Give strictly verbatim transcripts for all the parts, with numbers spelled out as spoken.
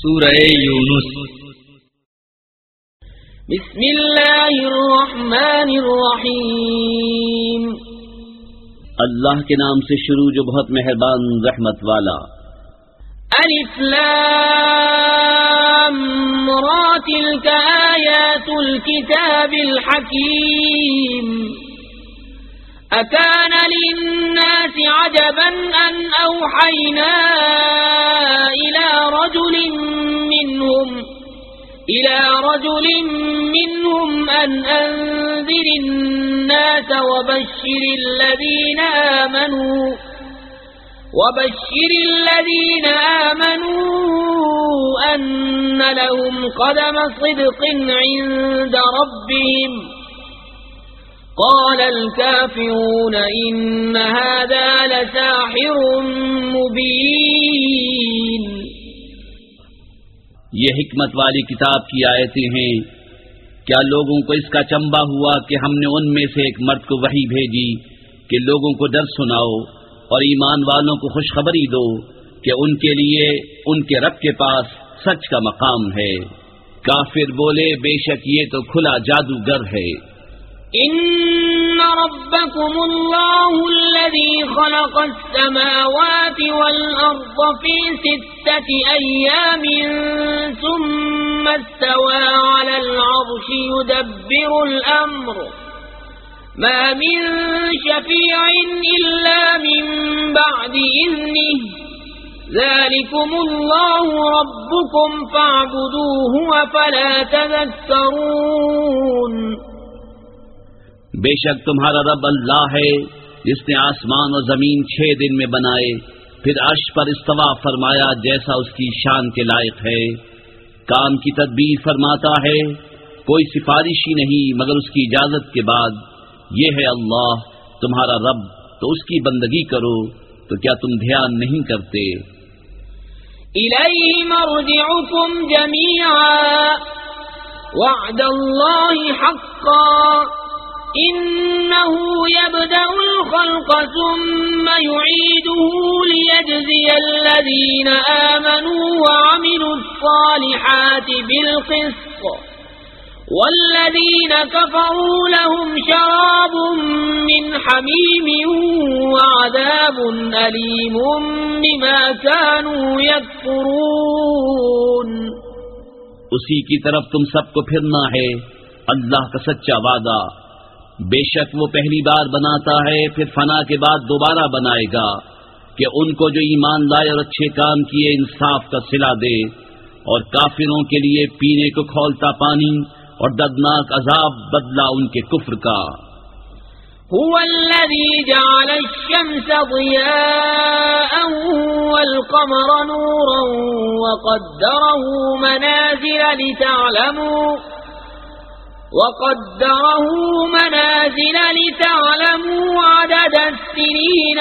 سورہ یونس۔ بسم اللہ الرحمن الرحیم۔ اللہ کے نام سے شروع جو بہت مہربان رحمت والا۔ الف لام را تلک آیات الكتاب الحکیم۔ اکان للناس عجبا ان اوحینا الى رجل منهم الى رجل منهم ان انذر الناس وبشر الذين آمنوا وبشر الذين آمنوا أن لهم قدم صدق عند ربهم قال الكافرون إن هذا لساحر مبين۔ یہ حکمت والی کتاب کی آیتیں ہیں۔ کیا لوگوں کو اس کا چنبا ہوا کہ ہم نے ان میں سے ایک مرد کو وحی بھیجی کہ لوگوں کو ڈر سناؤ اور ایمان والوں کو خوشخبری دو کہ ان کے لیے ان کے رب کے پاس سچ کا مقام ہے۔ کافر بولے بے شک یہ تو کھلا جادوگر ہے۔ ان ربکم اللہ الذی خلق السماوات والارض فی ستة ایام ثم استوى على العرش يدبر الامر ما من شفيع إلا من بعد إذنه ذلكم الله ربكم فاعبدوه وفلا تذكرون۔ بے شک تمہارا رب اللہ ہے جس نے آسمان اور زمین چھ دن میں بنائے، پھر عرش پر استوا فرمایا جیسا اس کی شان کے لائق ہے۔ کام کی تدبیر فرماتا ہے، کوئی سفارشی نہیں مگر اس کی اجازت کے بعد۔ یہ ہے اللہ تمہارا رب، تو اس کی بندگی کرو، تو کیا تم دھیان نہیں کرتے؟ الیہ مرجعکم جمیعا وعد اللہ حقا انہ یبدأ الخلق ثم یعیدہ لیجزی الذین آمنوا وعملوا الصالحات بالقسط والذین کفروا لهم شراب من حمیم وعذاب علیم بما كانوا یکفرون۔ اسی کی طرف تم سب کو پھرنا ہے، اللہ کا سچا وعدہ۔ بے شک وہ پہلی بار بناتا ہے پھر فنا کے بعد دوبارہ بنائے گا کہ ان کو جو ایمان لائے اور اچھے کام کیے انصاف کا صلہ دے، اور کافروں کے لیے پینے کو کھولتا پانی اور دردناک عذاب بدلہ ان کے کفر کا۔ هو الذي جعل الشمس ضياء والقمر نورا وقدره منازل لتعلموا وقدره منازل لتعلموا عدد السنين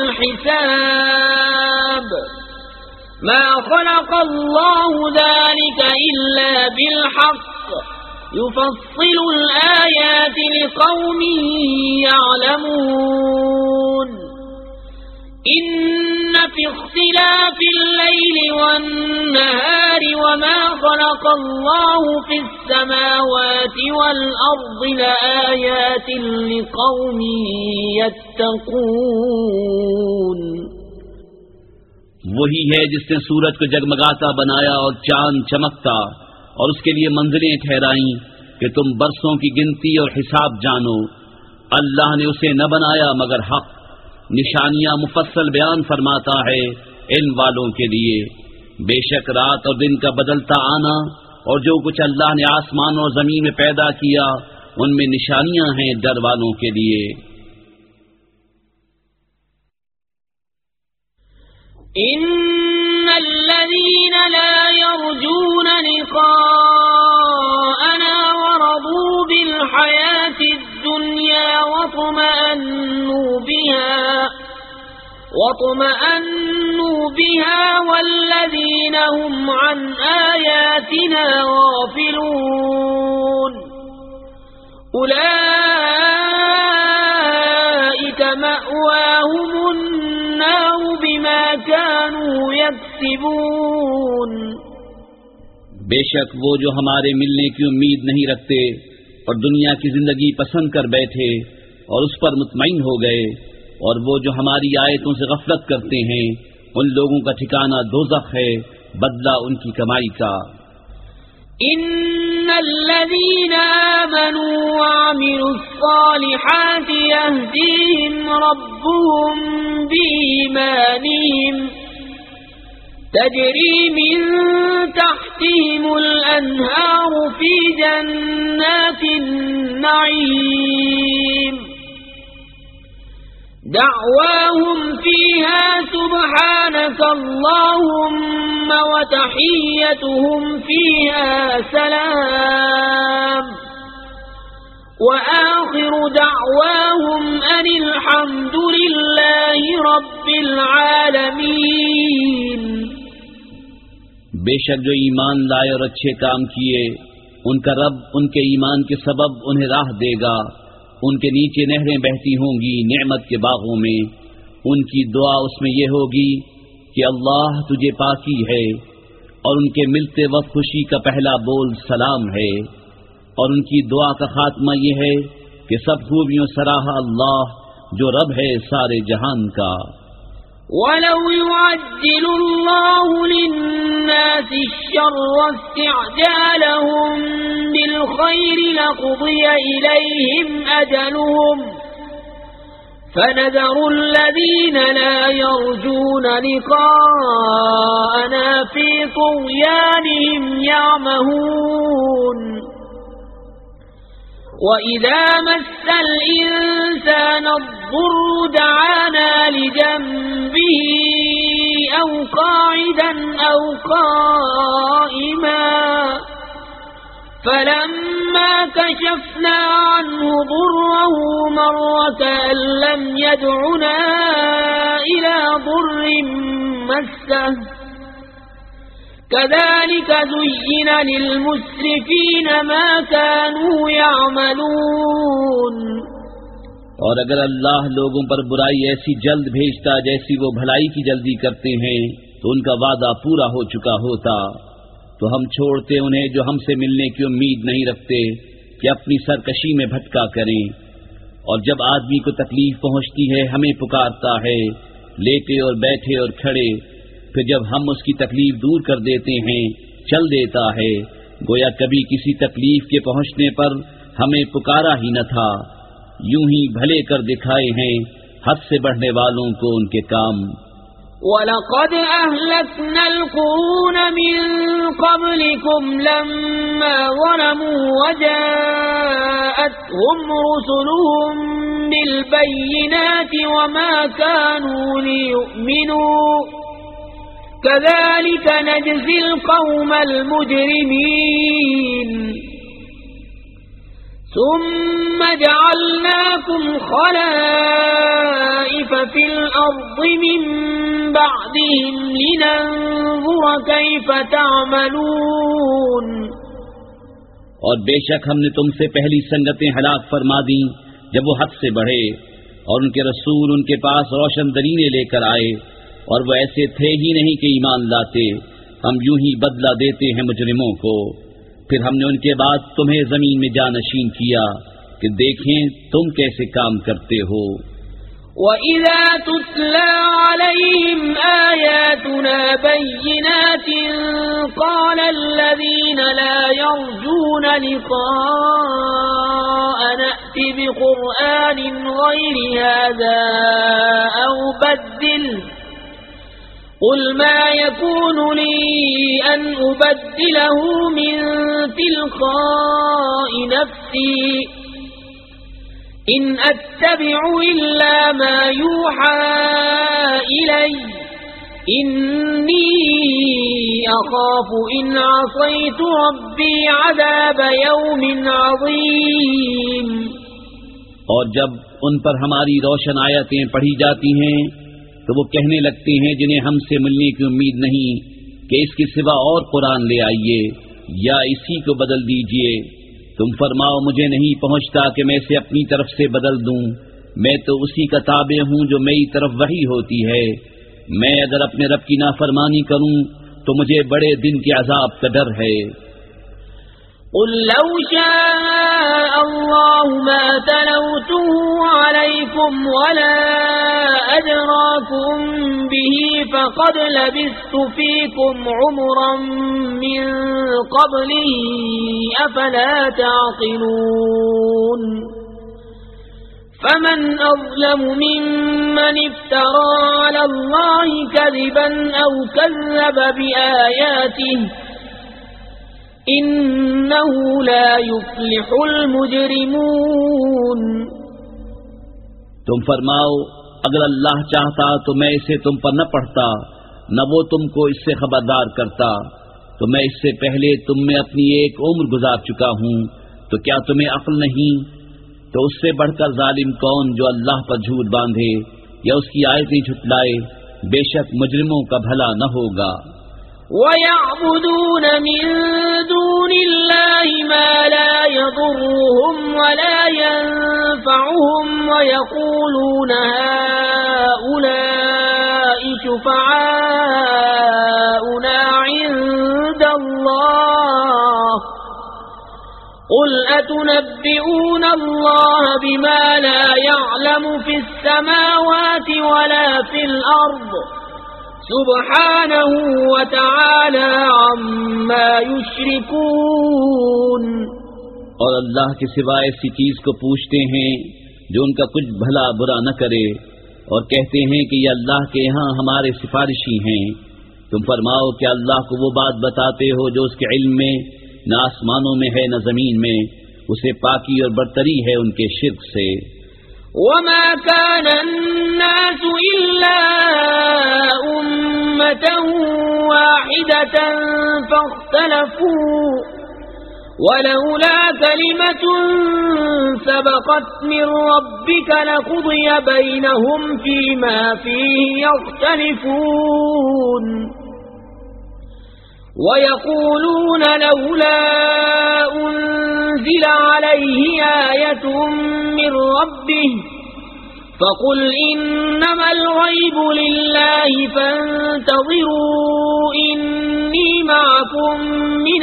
والحساب ما خلق الله ذلك إلا بالحق يفصل الآيات لقوم يعلمون۔ إن في اختلاف الليل والنهار وما خلق الله في السماوات والأرض لآيات لقوم يتقون۔ وہی ہے جس نے سورج کو جگمگاتا بنایا اور چاند چمکتا، اور اس کے لیے منزلیں ٹھہرائیں کہ تم برسوں کی گنتی اور حساب جانو۔ اللہ نے اسے نہ بنایا مگر حق، نشانیاں مفصل بیان فرماتا ہے علم والوں کے لیے۔ بے شک رات اور دن کا بدلتا آنا اور جو کچھ اللہ نے آسمان اور زمین میں پیدا کیا ان میں نشانیاں ہیں ڈر والوں کے لیے۔ ان الذين لا يرجون لقاءنا ورضوا بالحياة الدنيا وطمأنوا بها وطمأنوا بها والذين هم عن آياتنا غافلون أولئك مأواهم النار بما كانوا يكسبون۔ بے شک وہ جو ہمارے ملنے کی امید نہیں رکھتے اور دنیا کی زندگی پسند کر بیٹھے اور اس پر مطمئن ہو گئے، اور وہ جو ہماری آیتوں سے غفلت کرتے ہیں، ان لوگوں کا ٹھکانہ دوزخ ہے، بدلہ ان کی کمائی کا۔ ان الذين آمنوا وعملوا الصالحات يهديهم ربهم بإيمانهم تجري من تحتهم الأنهار في جنات النعيم دعواهم فيها سبحانك اللهم وتحيتهم فيها سلام وآخر دعواهم أن الحمد لله رب العالمين۔ بے شک جو ایمان لائے اور اچھے کام کیے، ان کا رب ان کے ایمان کے سبب انہیں راہ دے گا، ان کے نیچے نہریں بہتی ہوں گی نعمت کے باغوں میں، ان کی دعا اس میں یہ ہوگی کہ اللہ تجھے پاکی ہے، اور ان کے ملتے وقت خوشی کا پہلا بول سلام ہے، اور ان کی دعا کا خاتمہ یہ ہے کہ سب خوبیوں سراہا اللہ جو رب ہے سارے جہان کا۔ وَلَوْ يُعَجِّلُ اللَّهُ لِلنَّاسِ الشَّرَّ اسْتِعْجَالَهُم بِالْخَيْرِ لَقُضِيَ إِلَيْهِمْ أَجَلُهُمْ فَنَذَرُ الَّذِينَ لَا يَرْجُونَ لِقَاءَنَا فِي طُغْيَانِهِمْ يَعْمَهُونَ۔ وَإِذَا مَسَّ الْإِنسَانَ الضُّرُّ دَعَانَا لِجَنبِهِ أَوْ قَاعِدًا أَوْ قَائِمًا فَلَمَّا كَشَفْنَا عَنْهُ ضُرَّهُ مَرَّ كَأَن لَّمْ يَدْعُنَا إِلَى ضُرٍّ مَّسَّهُ كَذَلِكَ زُيِّنَ لِلْمُسْرِفِينَ مَا كَانُوا يَعْمَلُونَ۔ اور اگر اللہ لوگوں پر برائی ایسی جلد بھیجتا جیسی وہ بھلائی کی جلدی کرتے ہیں تو ان کا وعدہ پورا ہو چکا ہوتا، تو ہم چھوڑتے انہیں جو ہم سے ملنے کی امید نہیں رکھتے کہ اپنی سرکشی میں بھٹکا کریں، اور جب آدمی کو تکلیف پہنچتی ہے ہمیں پکارتا ہے، لیٹے اور بیٹھے اور کھڑے، پھر جب ہم اس کی تکلیف دور کر دیتے ہیں چل دیتا ہے، گویا کبھی کسی تکلیف کے پہنچنے پر ہمیں پکارا ہی نہ تھا۔ یوں ہی بھلے کر دکھائے ہیں حد سے بڑھنے والوں کو ان کے کام۔ وَلَقَدْ أَهْلَكْنَا الْقُرُونَ مِن قَبْلِكُمْ لَمَّا ظَلَمُوا وَجَاءَتْهُمْ رُسُلُهُم بِالْبَيِّنَاتِ وَمَا كَانُوا لِيُؤْمِنُوا كَذَلِكَ نَجْزِي الْقَوْمَ الْمُجْرِمِينَ۔ ثُمَّ جَعَلْنَاكُمْ خَلَائِفَ فِي الْأَرْضِ مِن بَعْدِهِمْ لِنَنظُرَ كَيْفَ تَعْمَلُونَ۔ اور بے شک ہم نے تم سے پہلی سنگتیں ہلاک فرما دیں جب وہ حد سے بڑھے، اور ان کے رسول ان کے پاس روشن دلیلیں لے کر آئے، اور وہ ایسے تھے ہی نہیں کہ ایمان لاتے۔ ہم یوں ہی بدلہ دیتے ہیں مجرموں کو۔ پھر ہم نے ان کے بعد تمہیں زمین میں جانشین کیا کہ دیکھیں تم کیسے کام کرتے ہو۔ وَإِذَا تُتْلَى عَلَيْهِمْ آيَاتُنَا بَيِّنَاتٍ قَالَ الَّذِينَ لَا يَرْجُونَ لِقَاءَنَا ائْتِ بِقُرْآنٍ غَيْرِ هَذَا أَوْ بَدِّلْهُ قُلْ مَا يَكُونُ لِي أَنْ أُبَدِّلَهُ مِنْ تِلْقَاءِ نَفْسِي إِنْ أَتَّبِعُ إِلَّا مَا يُوحَى إِلَيَّ إِنِّي أَخَافُ إِنْ عَصَيْتُ رَبِّي عَذَابَ يَوْمٍ عَظِيمٍ۔ اور جب ان پر ہماری روشن آیتیں پڑھی جاتی ہیں تو وہ کہنے لگتے ہیں جنہیں ہم سے ملنے کی امید نہیں کہ اس کے سوا اور قرآن لے آئیے یا اسی کو بدل دیجئے۔ تم فرماؤ مجھے نہیں پہنچتا کہ میں اسے اپنی طرف سے بدل دوں، میں تو اسی کا تابع ہوں جو میری طرف وحی ہوتی ہے۔ میں اگر اپنے رب کی نافرمانی کروں تو مجھے بڑے دن کے عذاب کا ڈر ہے۔ قل لو شاء الله ما تلوته عليكم ولا أدراكم به فقد لبثت فيكم عمرا من قبله أفلا تعقلون فمن أظلم ممن افترى على الله كذبا أو كذب بآياته إنه لا يفلح المجرمون۔ تم فرماؤ اگر اللہ چاہتا تو میں اسے تم پر نہ پڑھتا، نہ وہ تم کو اس سے خبردار کرتا، تو میں اس سے پہلے تم میں اپنی ایک عمر گزار چکا ہوں، تو کیا تمہیں عقل نہیں؟ تو اس سے بڑھ کر ظالم کون جو اللہ پر جھوٹ باندھے یا اس کی آیتیں جھٹلائے، بے شک مجرموں کا بھلا نہ ہوگا۔ وَيَعْبُدُونَ مِن دُونِ اللَّهِ مَا لَا يَضُرُّهُمْ وَلَا يَنفَعُهُمْ وَيَقُولُونَ هَؤُلَاءِ شُفَعَاؤُنَا عِندَ اللَّهِ قُلْ أَتُنَبِّئُونَ اللَّهَ بِمَا لَا يَعْلَمُ فِي السَّمَاوَاتِ وَلَا فِي الْأَرْضِ سبحانہ وتعالی عما یشرکون۔ اور اللہ کے سوا ایسی چیز کو پوچھتے ہیں جو ان کا کچھ بھلا برا نہ کرے، اور کہتے ہیں کہ یہ اللہ کے یہاں ہمارے سفارشی ہیں۔ تم فرماؤ کہ اللہ کو وہ بات بتاتے ہو جو اس کے علم میں نہ آسمانوں میں ہے نہ زمین میں، اسے پاکی اور برتری ہے ان کے شرک سے۔ وما كان الناس إلا أمة واحدة فاختلفوا ولولا كلمة سبقت من ربك لقضي بينهم فيما فيه يختلفون ويقولون لولا أنزل عليه آية من ربه فقل إنما الغيب لله فانتظروا إني معكم من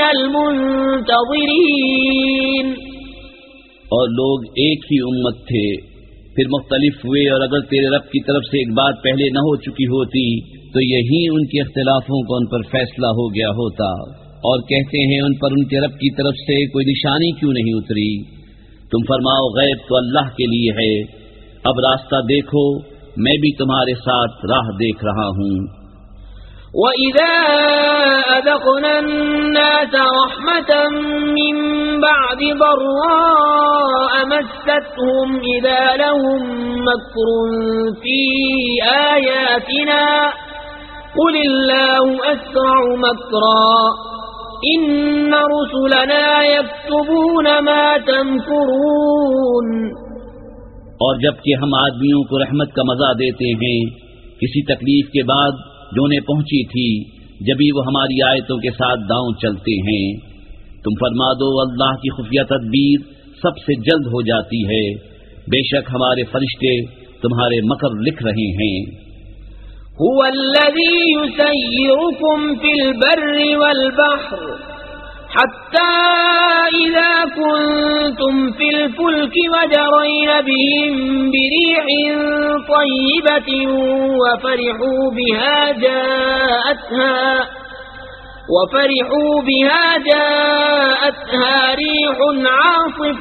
المنتظرين۔ اور لوگ ایک ہی امت تھے، پھر مختلف ہوئے، اور اگر تیرے رب کی طرف سے ایک بات پہلے نہ ہو چکی ہوتی تو یہی ان کے اختلافوں کا ان پر فیصلہ ہو گیا ہوتا۔ اور کہتے ہیں ان پر ان کے رب کی طرف سے کوئی نشانی کیوں نہیں اتری؟ تم فرماؤ غیب تو اللہ کے لیے ہے، اب راستہ دیکھو، میں بھی تمہارے ساتھ راہ دیکھ رہا ہوں۔ وَإِذَا أَذَقْنَا النَّاسَ رَحْمَةً مِّن بَعْدِ ضَرَّاءَ مَسَّتْهُمْ إِذَا لَهُم مَّكْرٌ فِي آيَاتِنَا قُلِ اللَّهُ أَسْرَعُ مَكْرًا إِنَّ رُسُلَنَا يَكْتُبُونَ مَا تَمْكُرُونَ۔ اور جبکہ ہم آدمیوں کو رحمت کا مزہ دیتے ہیں کسی تکلیف کے بعد جو انہیں پہنچی تھی، جبھی وہ ہماری آیتوں کے ساتھ داؤں چلتے ہیں۔ تم فرما دو اللہ کی خفیہ تدبیر سب سے جلد ہو جاتی ہے، بے شک ہمارے فرشتے تمہارے مکر لکھ رہے ہیں۔ هو الذي يسيركم في البر والبحر حتى إذا كنتم في الفلك وجرين بهم بريح طيبة وفرحوا بها جاءتها وفرحوا بها جاءتها ريح عاصف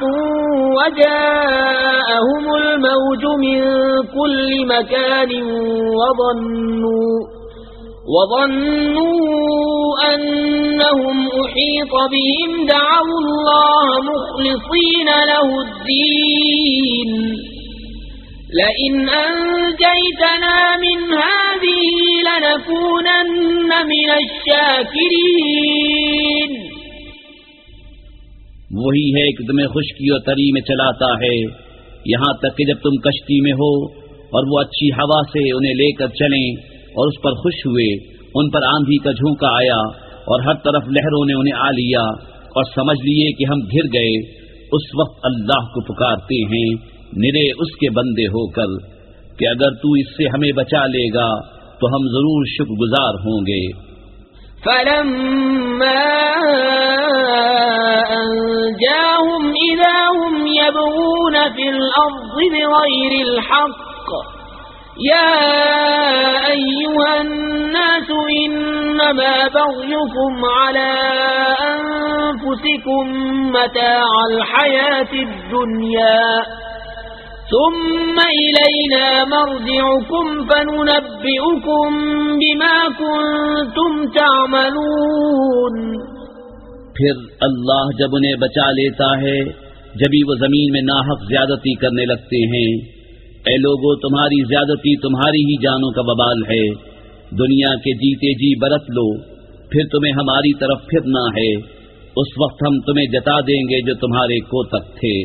وجاءهم الموج من كل مكان وظنوا وظنوا أنهم أحيط بهم دعوا الله مخلصين له الدين لئن أنجيتنا من هذه لنكونن من الشاكرين۔ وہی ہے کہ تمہیں خشکی اور تری میں چلاتا ہے یہاں تک کہ جب تم کشتی میں ہو اور وہ اچھی ہوا سے انہیں لے کر چلیں اور اس پر خوش ہوئے، ان پر آندھی کا جھونکا آیا اور ہر طرف لہروں نے انہیں آ لیا اور سمجھ لیے کہ ہم گر گئے، اس وقت اللہ کو پکارتے ہیں نرے اس کے بندے ہو کر کہ اگر تو اس سے ہمیں بچا لے گا تو ہم ضرور شکر گزار ہوں گے۔ فلما أنجاهم إذا هم يبغون في الأرض بغير الحق يا أيها الناس إنما بغيكم على أنفسكم متاع الحياة الدنيا ثم إلينا مرجعكم فننبئكم بما كنتم تعملون. پھر اللہ جب انہیں بچا لیتا ہے جبھی وہ زمین میں ناحق زیادتی کرنے لگتے ہیں. اے لوگو تمہاری زیادتی تمہاری ہی جانوں کا وبال ہے. دنیا کے جیتے جی برت لو پھر تمہیں ہماری طرف پھرنا ہے. اس وقت ہم تمہیں جتا دیں گے جو تمہارے کوتک تھے.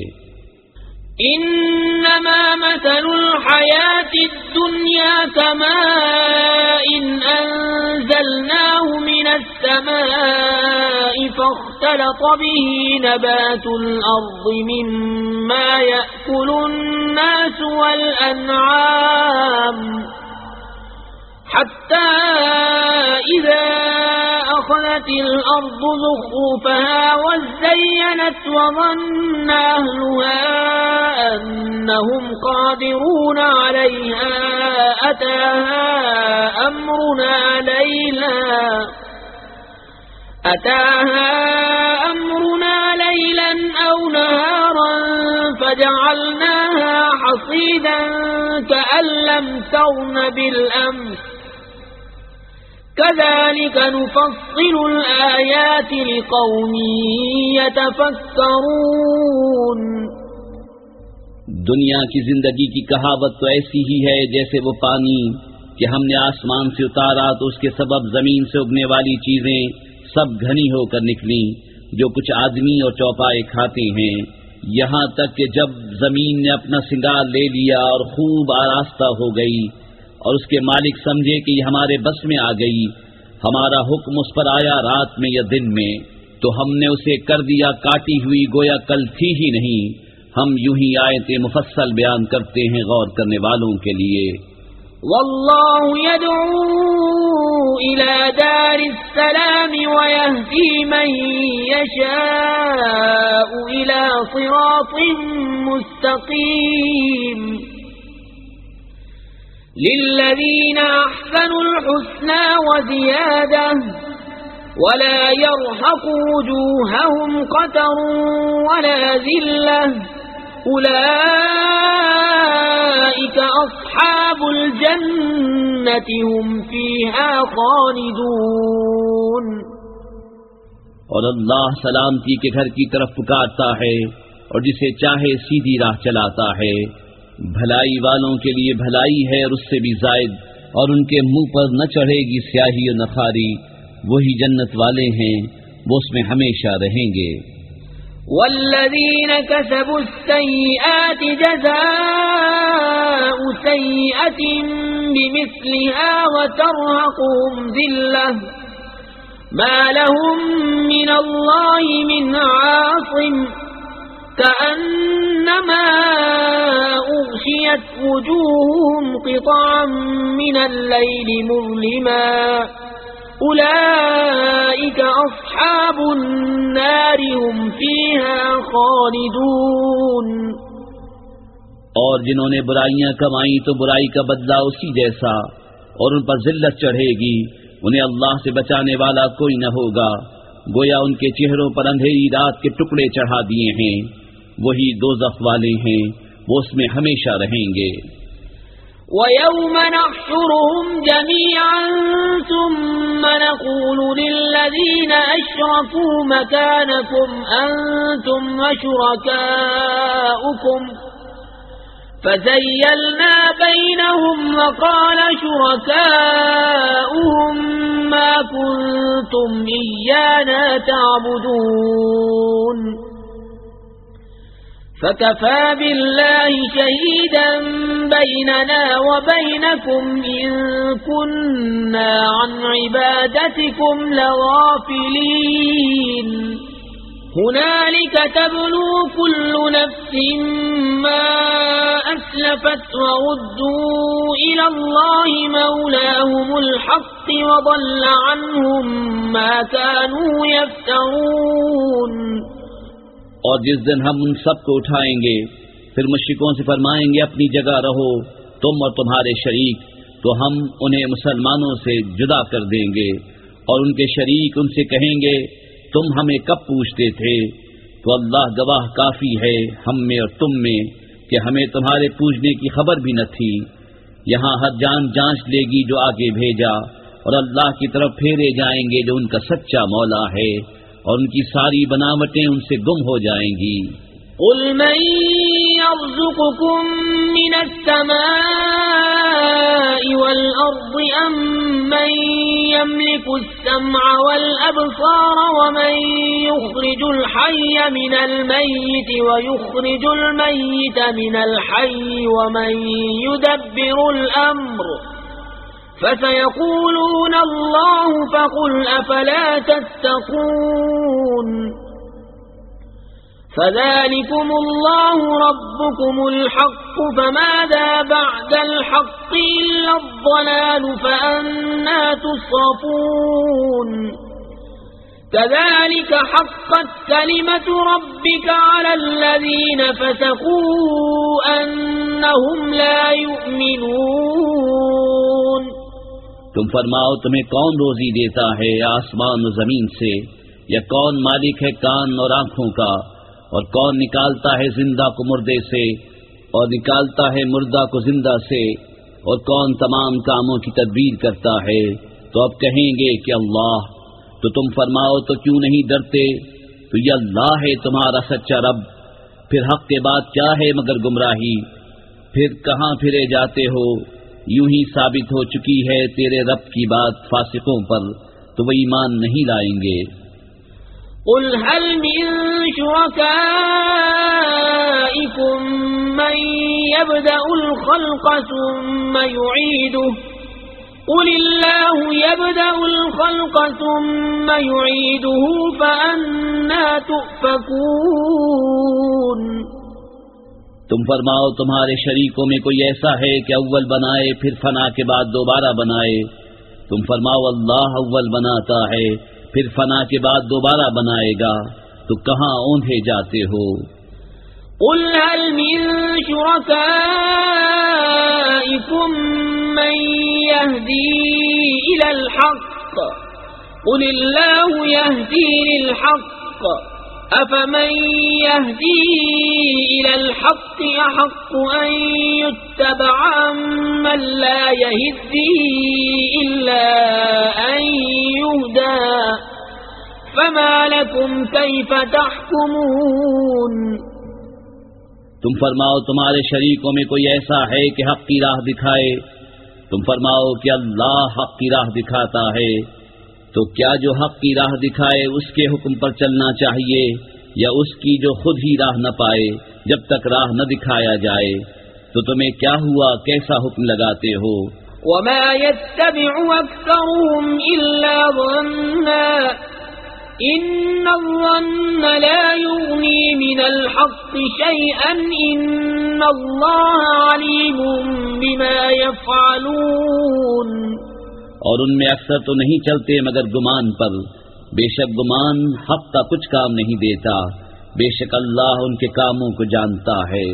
انما مثل الحیات الدنیا كماء انزلناه من السماء فاختلط به نبات الارض مما يأكل الناس والانعام حتى إذا أخذت الأرض زخرفها وزينت وظن أهلها أنهم قادرون عليها أتاها أمرنا ليلا أتاها أمرنا ليلا أو نهارا فجعلناها حصيدا كأن لم تغن بالأمس كذلك نفصل الآيات لقوم يتفكرون. دنیا کی زندگی کی کہاوت تو ایسی ہی ہے جیسے وہ پانی کہ ہم نے آسمان سے اتارا تو اس کے سبب زمین سے اگنے والی چیزیں سب گھنی ہو کر نکلی جو کچھ آدمی اور چوپائے کھاتے ہیں، یہاں تک کہ جب زمین نے اپنا سنگار لے لیا اور خوب آراستہ ہو گئی اور اس کے مالک سمجھے کہ یہ ہمارے بس میں آ گئی، ہمارا حکم اس پر آیا رات میں یا دن میں تو ہم نے اسے کر دیا کاٹی ہوئی گویا کل تھی ہی نہیں. ہم یوں ہی آیتیں مفصل بیان کرتے ہیں غور کرنے والوں کے لیے. واللہ يدعو إلى دار السلام ويهدي من يشاء إلى صراط مستقيم. للذين أحسنوا الحسنى وزيادة ولا يرهق وجوههم قتر ولا ذلة أولئك أصحاب الجنة هم فيها خالدون. اور اللہ سلامتی کے گھر کی طرف پکارتا ہے اور جسے چاہے سیدھی راہ چلاتا ہے. بھلائی والوں کے لیے بھلائی ہے اور اس سے بھی زائد، اور ان کے منہ پر نہ چڑھے گی سیاہی و نخاری. وہی جنت والے ہیں، وہ اس میں ہمیشہ رہیں گے. والذین کسبوا السیئات جزاء سیئة بمثلها وترهقهم ذلة ما لهم من اللہ من عاصم كأنما أغشيت وجوههم قطعا من الليل مظلما أولئك أصحاب النار هم فيها خالدون. اور جنہوں نے برائیاں کمائیں تو برائی کا بدلہ اسی جیسا، اور ان پر ذلت چڑھے گی. انہیں اللہ سے بچانے والا کوئی نہ ہوگا، گویا ان کے چہروں پر اندھیری رات کے ٹکڑے چڑھا دیے ہیں. وہی دوزخ والے ہیں، وہ اس میں ہمیشہ رہیں گے. وَيَوْمَ نَحْشُرُهُمْ جَمِيعًا ثُمَّ نَقُولُ لِلَّذِينَ أَشْرَكُوا مَكَانَكُمْ أَنْتُمْ وَشُرَكَاؤُكُمْ فَزَيَّلْنَا بَيْنَهُمْ وَقَالَ شُرَكَاؤُهُمْ مَا كُنْتُمْ إِيَّانَا تَعْبُدُونَ فَكَفَى بِاللَّهِ شَهِيدًا بَيْنَنَا وَبَيْنَكُمْ إِن كُنَّا عَنْ عِبَادَتِكُمْ لَغَافِلِينَ. هنالك تبلو كل نفس ما أسلفت وردوا إلى الله مولاهم الحق وضل عنهم ما كانوا يفترون. اور جس دن ہم ان سب کو اٹھائیں گے پھر مشرکوں سے فرمائیں گے اپنی جگہ رہو تم اور تمہارے شریک، تو ہم انہیں مسلمانوں سے جدا کر دیں گے اور ان کے شریک ان سے کہیں گے تم ہمیں کب پوچھتے تھے؟ تو اللہ گواہ کافی ہے ہم میں اور تم میں کہ ہمیں تمہارے پوچھنے کی خبر بھی نہ تھی. یہاں ہر جان جانچ لے گی جو آگے بھیجا، اور اللہ کی طرف پھیرے جائیں گے جو ان کا سچا مولا ہے، اور ان کی ساری بناوٹیں ان سے گم ہو جائیں گی. قل من يرزقكم من السماء والأرض أم من يملك السمع والأبصار ومن يخرج الحي من الميت ويخرج الميت من الحي ومن يدبر الأمر فسيقولون الله فقل أفلا تتقون. فذلكم الله ربكم الحق فماذا بعد الحق إلا الضلال فأنا تصرفون. كذلك حقت كلمة ربك على الذين فسقوا أنهم لا يؤمنون. تم فرماؤ تمہیں کون روزی دیتا ہے آسمان و زمین سے، یا کون مالک ہے کان اور آنکھوں کا، اور کون نکالتا ہے زندہ کو مردے سے اور نکالتا ہے مردہ کو زندہ سے، اور کون تمام کاموں کی تدبیر کرتا ہے؟ تو اب کہیں گے کہ اللہ. تو تم فرماؤ تو کیوں نہیں ڈرتے؟ تو یہ اللہ ہے تمہارا سچا رب، پھر حق کے بعد کیا ہے مگر گمراہی؟ پھر کہاں پھرے جاتے ہو؟ یوں ہی ثابت ہو چکی ہے تیرے رب کی بات فاسقوں پر، تو وہ ایمان نہیں لائیں گے. قل هل من شركائكم من يبدأ الخلق ثم يعيده قل الله يبدأ الخلق ثم يعيده فأنا تؤفكون. تم فرماؤ تمہارے شریکوں میں کوئی ایسا ہے کہ اول بنائے پھر فنا کے بعد دوبارہ بنائے؟ تم فرماؤ اللہ اول بناتا ہے پھر فنا کے بعد دوبارہ بنائے گا، تو کہاں اوندھے جاتے ہو؟ قل هل من شركائكم من يهدي إلى الحق قل الله يهدي للحق أفمن يهدي إلى الحق أحق أن يتبع من لا يهدي إلا أن يهدى فما لكم كيف تحكمون. تم فرماؤ تمہارے شریکوں میں کوئی ایسا ہے کہ حق کی راہ دکھائے؟ تم فرماؤ کہ اللہ حق کی راہ دکھاتا ہے، تو کیا جو حق کی راہ دکھائے اس کے حکم پر چلنا چاہیے، یا اس کی جو خود ہی راہ نہ پائے جب تک راہ نہ دکھایا جائے؟ تو تمہیں کیا ہوا، کیسا حکم لگاتے ہو؟ وما يتبع أكثرهم إلا ظنا إن الظن لا يغني من الحق شيئا إن الله عليم بما يفعلون. اور ان میں اکثر تو نہیں چلتے مگر گمان پر، بے شک گمان حق کا کچھ کام نہیں دیتا، بے شک اللہ ان کے کاموں کو جانتا ہے.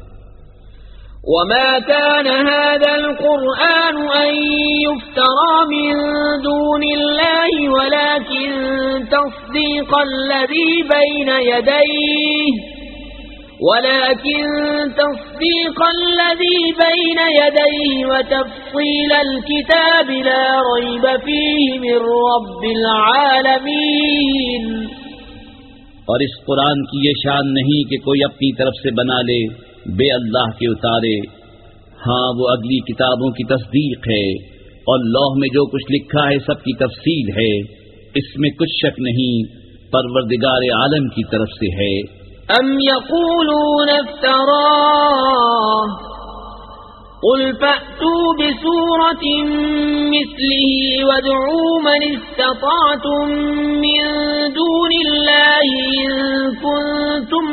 وما كان هذا القرآن أن يفترى من دون الله ولكن تصديق الذي بين يديه ولكن تصديق الذي بين يديه وتفصيل الكتاب لا ريب فيه من رب العالمين. اور اس قرآن کی یہ شان نہیں کہ کوئی اپنی طرف سے بنا لے بے اللہ کے اتارے، ہاں وہ اگلی کتابوں کی تصدیق ہے، اور لوح میں جو کچھ لکھا ہے سب کی تفصیل ہے، اس میں کچھ شک نہیں، پروردگار عالم کی طرف سے ہے. ام یقولون افتراه قل فأتوا بسورة مثله وادعوا من استطعتم من دون الله إن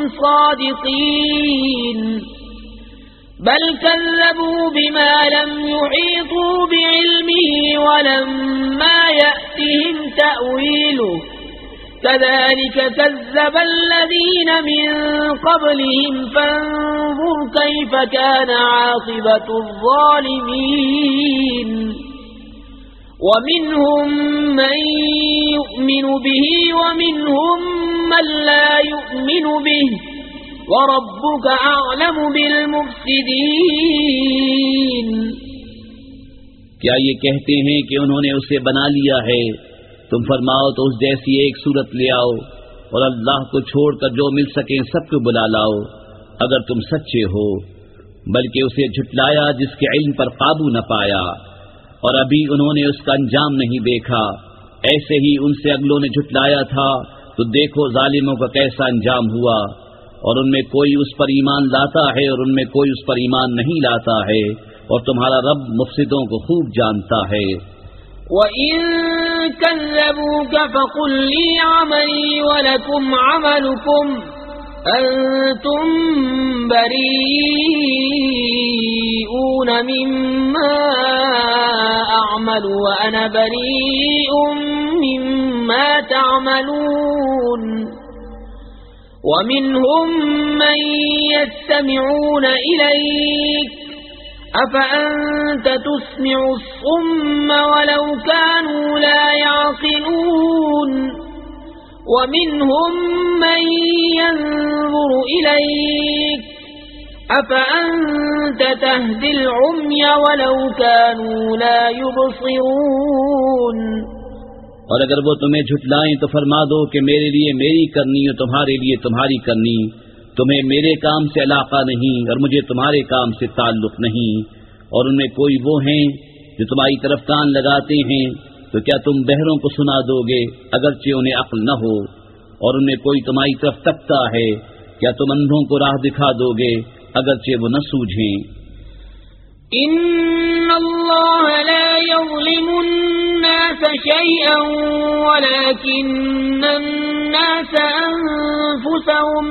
صادقين بل كذبوا بما لم يحيطوا بعلمه ولما يأتهم تأويله كذلك كذب الذين من قبلهم فانظر كيف كان عاقبة الظالمين ومنهم من يؤمن به ومنهم من لا يؤمن به وَرَبُّكَ أَعْلَمُ بِالْمُفْسِدِينَ کیا یہ کہتے ہیں کہ انہوں نے اسے بنا لیا ہے؟ تم فرماؤ تو اس جیسی ایک صورت لے آؤ اور اللہ کو چھوڑ کر جو مل سکیں سب کو بلا لاؤ اگر تم سچے ہو، بلکہ اسے جھٹلایا جس کے علم پر قابو نہ پایا، اور ابھی انہوں نے اس کا انجام نہیں دیکھا، ایسے ہی ان سے اگلوں نے جھٹلایا تھا، تو دیکھو ظالموں کا کیسا انجام ہوا۔ اور ان میں کوئی اس پر ایمان لاتا ہے اور ان میں کوئی اس پر ایمان نہیں لاتا ہے، اور تمہارا رب مفسدوں کو خوب جانتا ہے۔ وَإِن كَذَّبُوكَ فَقُل لِّي عَمَلِي وَلَكُمْ عَمَلُكُمْ أَنتُم بَرِيئُونَ مِمَّا أَعْمَلُ وَأَنَا بَرِيءٌ مِّمَّا تَعْمَلُونَ وَمِنْهُمْ مَنْ يَسْتَمِعُونَ إِلَيْكَ أَفَأَنْتَ تُسْمِعُ الصُّمَّ وَلَوْ كَانُوا لَا يَعْقِلُونَ وَمِنْهُمْ مَنْ يَنْظُرُ إِلَيْكَ أَفَأَنْتَ تَهْدِي الْعُمْيَ وَلَوْ كَانُوا لَا يُبْصِرُونَ اور اگر وہ تمہیں جھٹلائیں تو فرما دو کہ میرے لیے میری کرنی اور تمہارے لیے تمہاری کرنی، تمہیں میرے کام سے علاقہ نہیں اور مجھے تمہارے کام سے تعلق نہیں، اور ان میں کوئی وہ ہیں جو تمہاری طرف کان لگاتے ہیں، تو کیا تم بہروں کو سنا دو گے اگرچہ انہیں عقل نہ ہو، اور ان میں کوئی تمہاری طرف تکتا ہے، کیا تم اندھوں کو راہ دکھا دو گے اگرچہ وہ نہ سوجھیں۔ ان اللہ لا یظلم الناس شیئا ولكن الناس انفسهم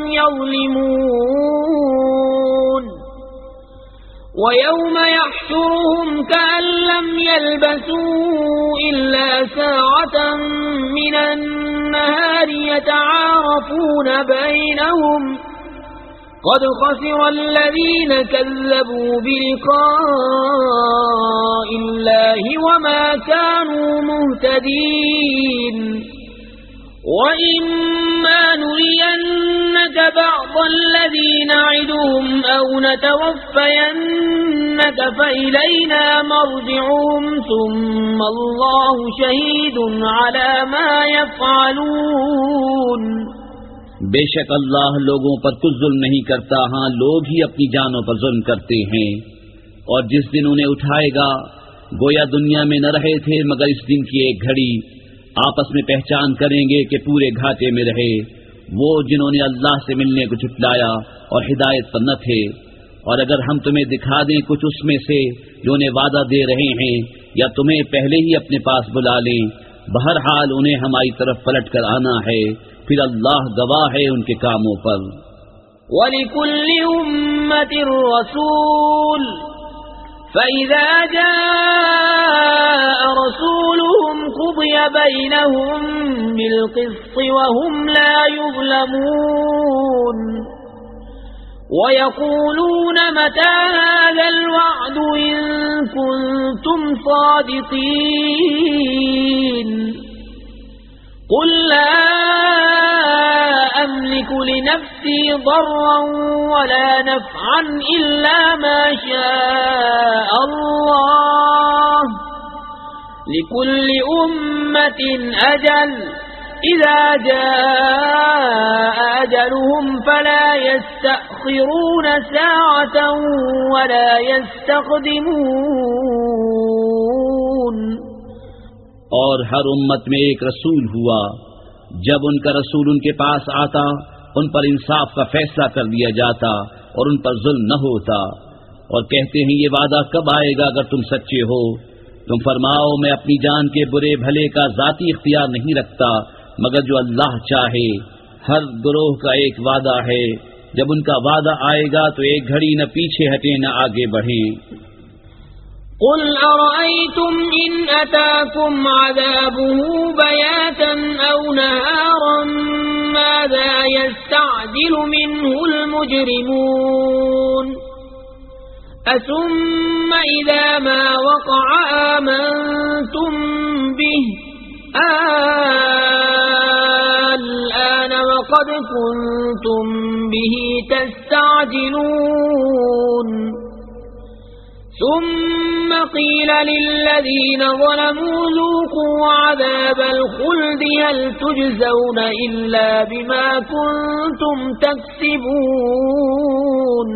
یظلمون وَيَوْمَ يَحْشُرُهُمْ كَأَن لَّمْ يَلْبَثُوا إِلَّا سَاعَةً مِّنَ النَّهَارِ يَتَعَارَفُونَ بَيْنَهُمْ قَدْ خَسِرَ الَّذِينَ كَذَّبُوا بِلِقَاءِ اللَّهِ وَمَا كَانُوا مُهْتَدِينَ وَإِمَّا نُرِيَنَّكَ بَعْضَ الَّذِي نَعِدُهُمْ أَوْ نَتَوَفَّيَنَّكَ فَإِلَيْنَا مَرْجِعُهُمْ ثُمَّ اللَّهُ شَهِيدٌ عَلَى مَا يَفْعَلُونَ بے شک اللہ لوگوں پر کچھ ظلم نہیں کرتا، ہاں لوگ ہی اپنی جانوں پر ظلم کرتے ہیں، اور جس دن انہیں اٹھائے گا گویا دنیا میں نہ رہے تھے مگر اس دن کی ایک گھڑی، آپس میں پہچان کریں گے کہ پورے گھاٹے میں رہے وہ جنہوں نے اللہ سے ملنے کو جھٹلایا اور ہدایت پر نہ تھے، اور اگر ہم تمہیں دکھا دیں کچھ اس میں سے جو انہیں وعدہ دے رہے ہیں، یا تمہیں پہلے ہی اپنے پاس بلا لیں، بہرحال انہیں ہماری طرف پلٹ کر آنا ہے، پھر اللہ گواہ ہے ان کے کاموں پر۔ وَلِكُلِّ أُمَّةٍ رَّسُولٌ فَإِذَا جَاءَ رَسُولُهُمْ قُضِيَ بَيْنَهُم بِالْقِسْطِ وَهُمْ لَا يُظْلَمُونَ وَيَقُولُونَ مَتَى هَذَا الْوَعْدُ إِن كُنتُمْ صَادِقِينَ قُل لَّا أَمْلِكُ لِنَفْسِي ضَرًّا وَلَا نَفْعًا إِلَّا مَا شَاءَ اللَّهُ لِكُلِّ أُمَّةٍ أَجَلٌ إِذَا جَاءَ أَجَلُهُمْ فَلَا يَسْتَأْخِرُونَ سَاعَةً وَلَا يَسْتَقْدِمُونَ اور ہر امت میں ایک رسول ہوا، جب ان کا رسول ان کے پاس آتا ان پر انصاف کا فیصلہ کر دیا جاتا اور ان پر ظلم نہ ہوتا، اور کہتے ہیں یہ وعدہ کب آئے گا اگر تم سچے ہو؟ تم فرماؤ میں اپنی جان کے برے بھلے کا ذاتی اختیار نہیں رکھتا مگر جو اللہ چاہے، ہر گروہ کا ایک وعدہ ہے، جب ان کا وعدہ آئے گا تو ایک گھڑی نہ پیچھے ہٹیں نہ آگے بڑھیں۔ قل أرأيتم إن أتاكم عذابه بياتا أو نهارا ماذا يستعجل منه المجرمون أثم إذا ما وقع آمنتم به الآن وقد كنتم به تستعجلون ثم قيل للذين ظلموا ذوقوا عذاب الخلد هل تجزون إلا بما كنتم تكسبون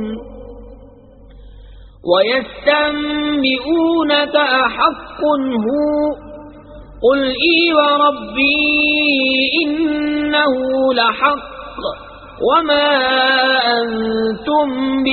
ويستنبئونك أحق هو قل إي وربي إنه لحق وما أنتم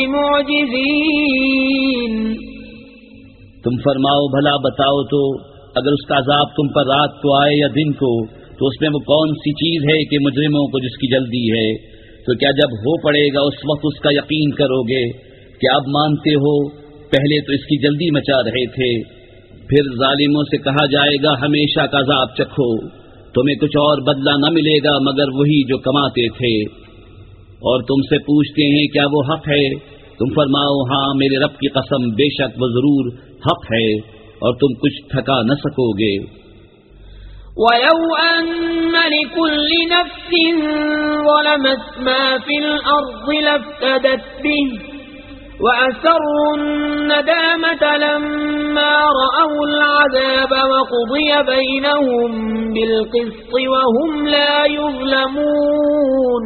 بمعجزين۔ تم فرماؤ بھلا بتاؤ تو اگر اس کا عذاب تم پر رات کو آئے یا دن کو تو اس میں وہ کون سی چیز ہے کہ مجرموں کو جس کی جلدی ہے؟ تو کیا جب ہو پڑے گا اس وقت اس کا یقین کرو گے؟ کیا اب مانتے ہو پہلے تو اس کی جلدی مچا رہے تھے؟ پھر ظالموں سے کہا جائے گا ہمیشہ کا عذاب چکھو، تمہیں کچھ اور بدلہ نہ ملے گا مگر وہی جو کماتے تھے۔ اور تم سے پوچھتے ہیں کیا وہ حق ہے؟ تم فرماؤ ہاں میرے رب کی قسم بے شک وہ ضرور حق ہے اور تم کچھ تھکا نہ سکو گے۔ وَلَوْ أَنَّ لِكُلِّ نَفْسٍ ظَلَمَتْ مَا فِي الْأَرْضِ لَافْتَدَتْ بِهِ وَأَسَرُّوا النَّدَامَةَ لَمَّا رَأَوُا الْعَذَابَ وَقُضِيَ بَيْنَهُم بِالْقِسْطِ وَهُمْ لَا يُظْلَمُونَ۔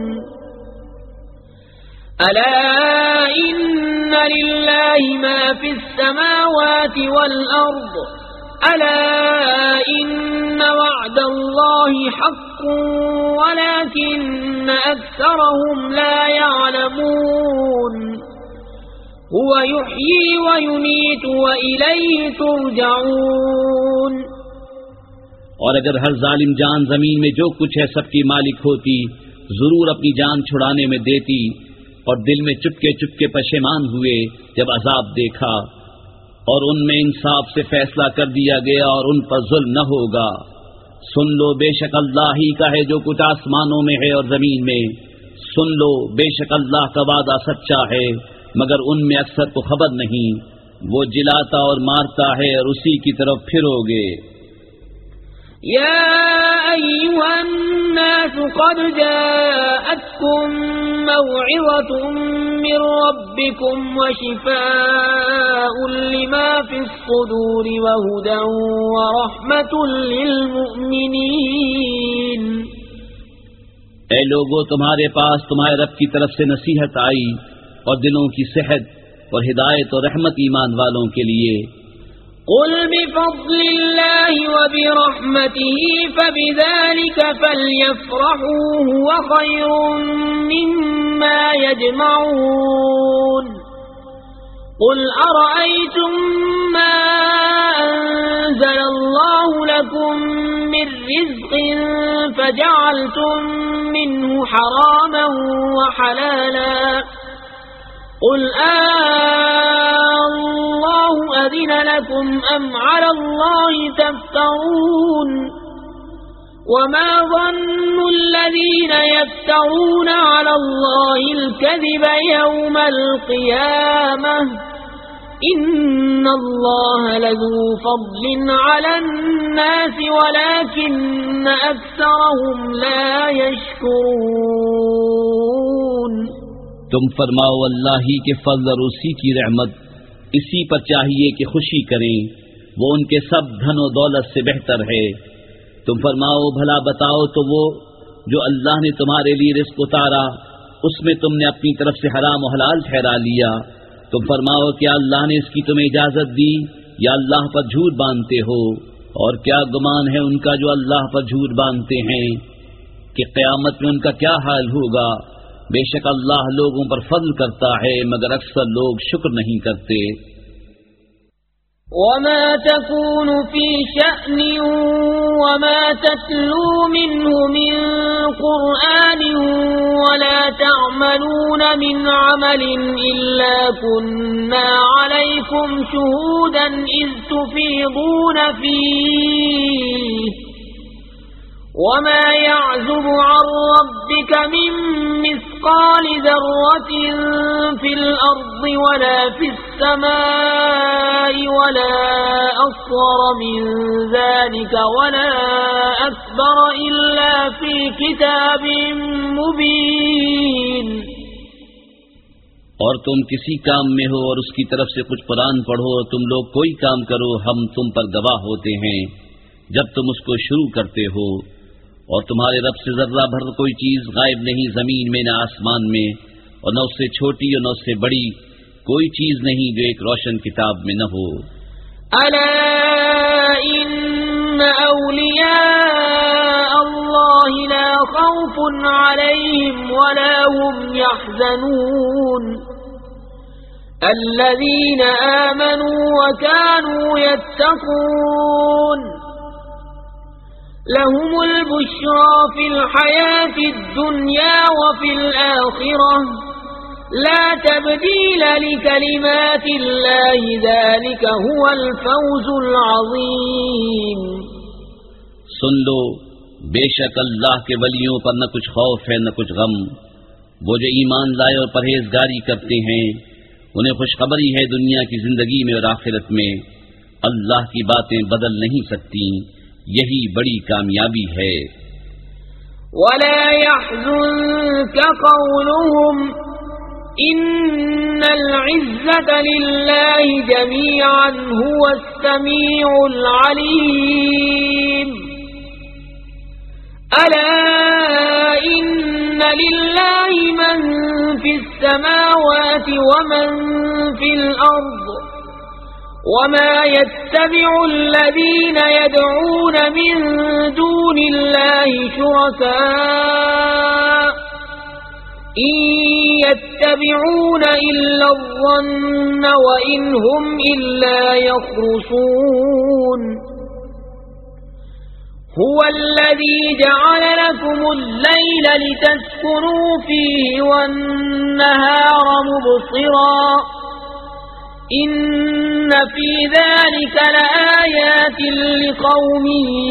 أَلَا إِنَّ لِلَّهِ مَا فِي السَّمَاوَاتِ وَالْأَرْضِ أَلَا إِنَّ وَعْدَ اللَّهِ حَقٌّ وَلَكِنَّ أَكْثَرَهُمْ لَا يَعْلَمُونَ۔ هُوَ يُحْيِي وَيُمِيتُ وَإِلَيْهِ تُرْجَعُونَ۔ اور اگر ہر ظالم جان زمین میں جو کچھ ہے سب کی مالک ہوتی ضرور اپنی جان چھڑانے میں دیتی، اور دل میں چپکے چپکے پشیمان ہوئے جب عذاب دیکھا، اور ان میں انصاف سے فیصلہ کر دیا گیا اور ان پر ظلم نہ ہوگا۔ سن لو بے شک اللہ ہی کا ہے جو کچھ آسمانوں میں ہے اور زمین میں، سن لو بے شک اللہ کا وعدہ سچا ہے مگر ان میں اکثر کو خبر نہیں۔ وہ جلاتا اور مارتا ہے اور اسی کی طرف پھرو گے۔ يا أيها الناس قد جاءتكم موعظة من ربكم وشفاء لما في الصدور وهدى ورحمة للمؤمنين۔ اے لوگو تمہارے پاس تمہارے رب کی طرف سے نصیحت آئی اور دلوں کی صحت اور ہدایت اور رحمت ایمان والوں کے لیے۔ قل بفضل الله وبرحمته فبذلك فليفرحوا هو خير مما يجمعون۔ قل أرأيتم ما أنزل الله لكم من رزق فجعلتم منه حراما وحلالا قل الله أذن لكم أم على الله تفترون وما ظن الذين يفترون على الله الكذب يوم القيامة إن الله لذو فضل على الناس ولكن أكثرهم لا يشكرون۔ تم فرماؤ اللہ ہی کے فضل اور اسی کی رحمت اسی پر چاہیے کہ خوشی کریں، وہ ان کے سب دھن و دولت سے بہتر ہے۔ تم فرماؤ بھلا بتاؤ تو وہ جو اللہ نے تمہارے لیے رزق اتارا اس میں تم نے اپنی طرف سے حرام و حلال ٹھہرا لیا، تم فرماؤ کیا اللہ نے اس کی تمہیں اجازت دی یا اللہ پر جھوٹ باندھتے ہو؟ اور کیا گمان ہے ان کا جو اللہ پر جھوٹ باندھتے ہیں کہ قیامت میں ان کا کیا حال ہوگا؟ بے شک اللہ لوگوں پر فضل کرتا ہے مگر اکثر لوگ شکر نہیں کرتے۔ وما تكون في شأن وما تتلو منه من قرآن تعملون من عمل إلا كنا عليكم شهودا إذ تفيضون فيه وما يعزب عن ربك من مثقال ذرة في الأرض ولا في السماء ولا أصغر من ذلك ولا أكبر إلا في كتاب مبين. اور تم کسی کام میں ہو اور اس کی طرف سے کچھ قرآن پڑھو اور تم لوگ کوئی کام کرو، ہم تم پر گواہ ہوتے ہیں جب تم اس کو شروع کرتے ہو. اور تمہارے رب سے ذرہ بھر کوئی چیز غائب نہیں زمین میں نہ آسمان میں، اور نہ اس سے چھوٹی اور نہ اس سے بڑی کوئی چیز نہیں جو ایک روشن کتاب میں نہ ہو. الا ان اولیاء اللہ لا خوف علیہم ولا هم يحزنون الذین آمنوا وكانوا يتقون لهم البشرى في الحياة الدنيا وفي الآخرة لا تبديل لكلمات الله ذلك هو الفوز العظيم. سن لو، بے شک اللہ کے ولیوں پر نہ کچھ خوف ہے نہ کچھ غم. وہ جو ایمان لائے اور پرہیزگاری کرتے ہیں انہیں خوشخبری ہے دنیا کی زندگی میں اور آخرت میں. اللہ کی باتیں بدل نہیں سکتی، یہی بڑی کامیابی ہے. ولا يحزنك قولهم ان العزة لله جميعا هو السميع العليم. الا ان لله من في السماوات ومن في الارض وما يتبع الذين يدعون من دون الله شركاء إن يتبعون إلا الظن وإن هم إلا يخرصون. هو الذي جعل لكم الليل لتسكنوا فيه والنهار مبصرا ان فی ذلک لآیات لقوم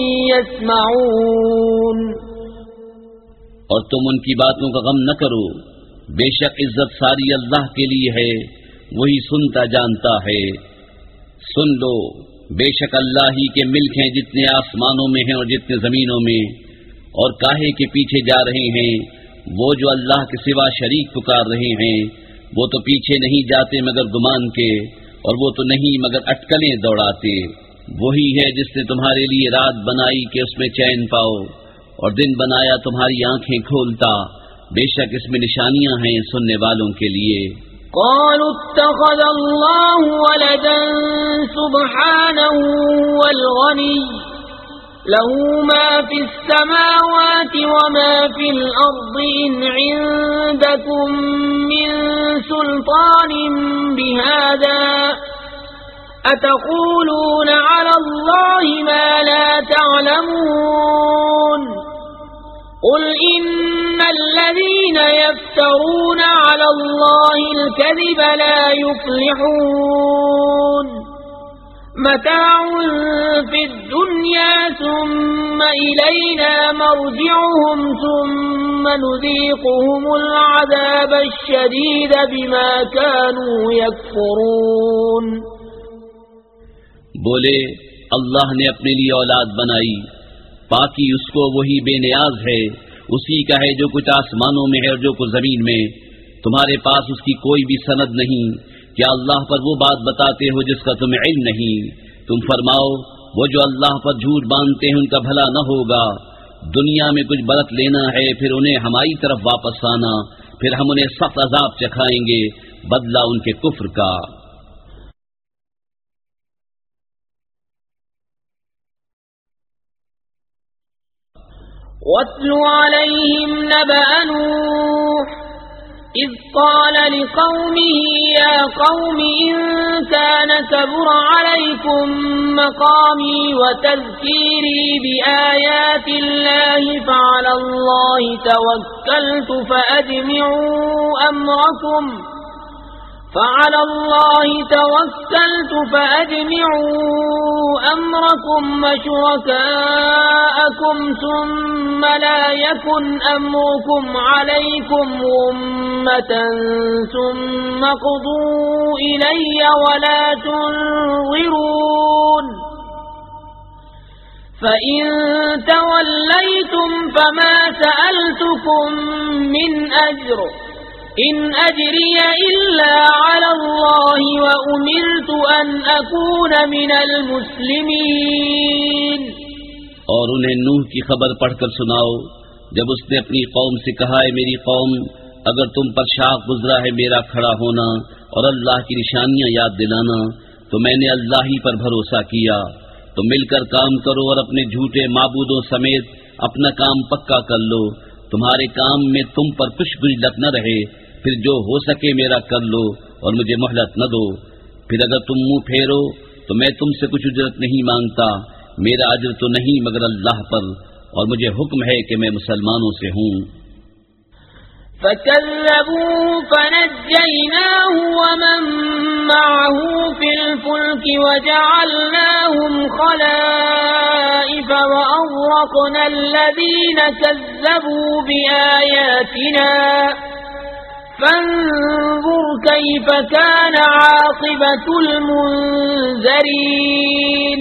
یسمعون. اور تم ان کی باتوں کا غم نہ کرو، بے شک عزت ساری اللہ کے لیے ہے، وہی سنتا جانتا ہے. سن لو، بے شک اللہ ہی کے ملک ہیں جتنے آسمانوں میں ہیں اور جتنے زمینوں میں. اور کاہے کے پیچھے جا رہے ہیں وہ جو اللہ کے سوا شریک پکار رہے ہیں؟ وہ تو پیچھے نہیں جاتے مگر گمان کے، اور وہ تو نہیں مگر اٹکلیں دوڑاتے. وہی ہے جس نے تمہارے لیے رات بنائی کہ اس میں چین پاؤ، اور دن بنایا تمہاری آنکھیں کھولتا. بے شک اس میں نشانیاں ہیں سننے والوں کے لیے. قالوا اتخذ اللہ ولدا سبحانہ والغنی له ما في السماوات وما في الأرض إن عندكم من سلطان بهذا أتقولون على الله ما لا تعلمون. قل إن الذين يفترون على الله الكذب لا يفلحون. متاع في الدنيا ثم إلينا مرجعهم ثم نذيقهم العذاب الشديد بما كانوا يكفرون. بولے اللہ نے اپنے لیے اولاد بنائی، باقی اس کو وہی بے نیاز ہے، اسی کا ہے جو کچھ آسمانوں میں ہے اور جو کچھ زمین میں. تمہارے پاس اس کی کوئی بھی سند نہیں. کیا اللہ پر وہ بات بتاتے ہو جس کا تمہیں علم نہیں؟ تم فرماؤ وہ جو اللہ پر جھوٹ باندھتے ہیں ان کا بھلا نہ ہوگا. دنیا میں کچھ برت لینا ہے، پھر انہیں ہماری طرف واپس آنا، پھر ہم انہیں سخت عذاب چکھائیں گے بدلہ ان کے کفر کا. وَاتْلُ عَلَيْهِمْ نَبَأَ نُوحٍ إذ قال لقومه يا قوم إن كان كبر عليكم مقامي وتذكيري بآيات الله فعلى الله توكلت فأجمعوا أمركم فعلى الله توكلت فأجمعوا أمركم وشركاءكم ثم لا يكن أمركم عليكم غمة ثم قضوا إلي ولا تنظرون فإن توليتم فما سألتكم من أجر إن أجري إلا على الله وأمرت أن أكون من المسلمين. اور انہیں نوح کی خبر پڑھ کر سناؤ جب اس نے اپنی قوم سے کہا ہے میری قوم اگر تم پر شاق گزرا ہے میرا کھڑا ہونا اور اللہ کی نشانیاں یاد دلانا تو میں نے اللہ ہی پر بھروسہ کیا تو مل کر کام کرو اور اپنے جھوٹے معبودوں سمیت اپنا کام پکا کر لو تمہارے کام میں تم پر کچھ بھی لگ نہ رہے پھر جو ہو سکے میرا کر لو اور مجھے مہلت نہ دو پھر اگر تم منہ پھیرو تو میں تم سے کچھ اجرت نہیں مانگتا میرا اجر تو نہیں مگر اللہ پر اور مجھے حکم ہے کہ میں مسلمانوں سے ہوں. فَكَذَّبُوهُ فَنَجَّيْنَاهُ وَمَن مَّعَهُ فِي الْفُلْكِ وَجَعَلْنَاهُمْ خَلَائِفَ وَأَغْرَقْنَا الَّذِينَ كَذَّبُوا بِآيَاتِنَا فانظر كيف كان عاقبة المنذرين.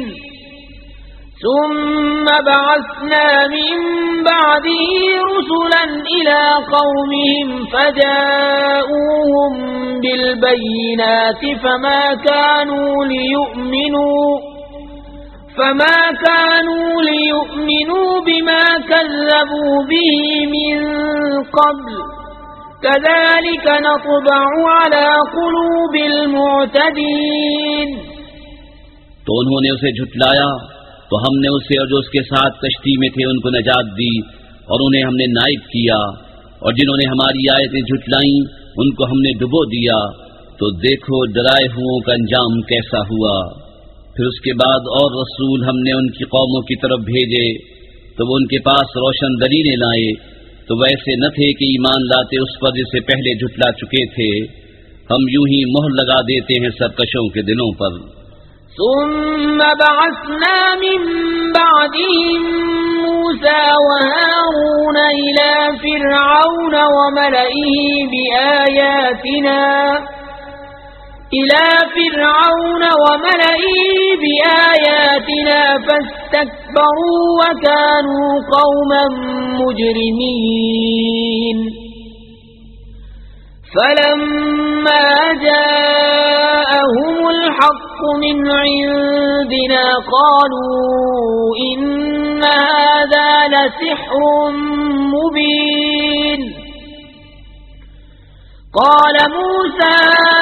ثم بعثنا من بعده رسلا إلى قومهم فجاءوهم بالبينات فما كانوا ليؤمنوا فما كانوا ليؤمنوا بما كذبوا به من قبل كذلك نطبع على قلوب المعتدين. تو انہوں نے اسے جھٹلایا تو ہم نے اسے اور جو اس کے ساتھ کشتی میں تھے ان کو نجات دی اور انہیں ہم نے نائب کیا اور جنہوں نے ہماری آیتیں جھٹلائیں ان کو ہم نے ڈبو دیا تو دیکھو ڈرائے ہوئوں کا انجام کیسا ہوا. پھر اس کے بعد اور رسول ہم نے ان کی قوموں کی طرف بھیجے تو وہ ان کے پاس روشن دلیلیں لائے تو ویسے نہ تھے کہ ایمان لاتے اس پر جسے پہلے جھٹلا چکے تھے. ہم یوں ہی مہر لگا دیتے ہیں سرکشوں کے دلوں پر. ثم بعثنا من بعدهم موسى وهارون إلى فرعون وملئه بآياتنا إلى فرعون وملئه بآياتنا فاستكبروا وكانوا قوما مجرمين. فلما جاءهم الحق من عندنا قالوا إن هذا لسحر مبين. قال موسى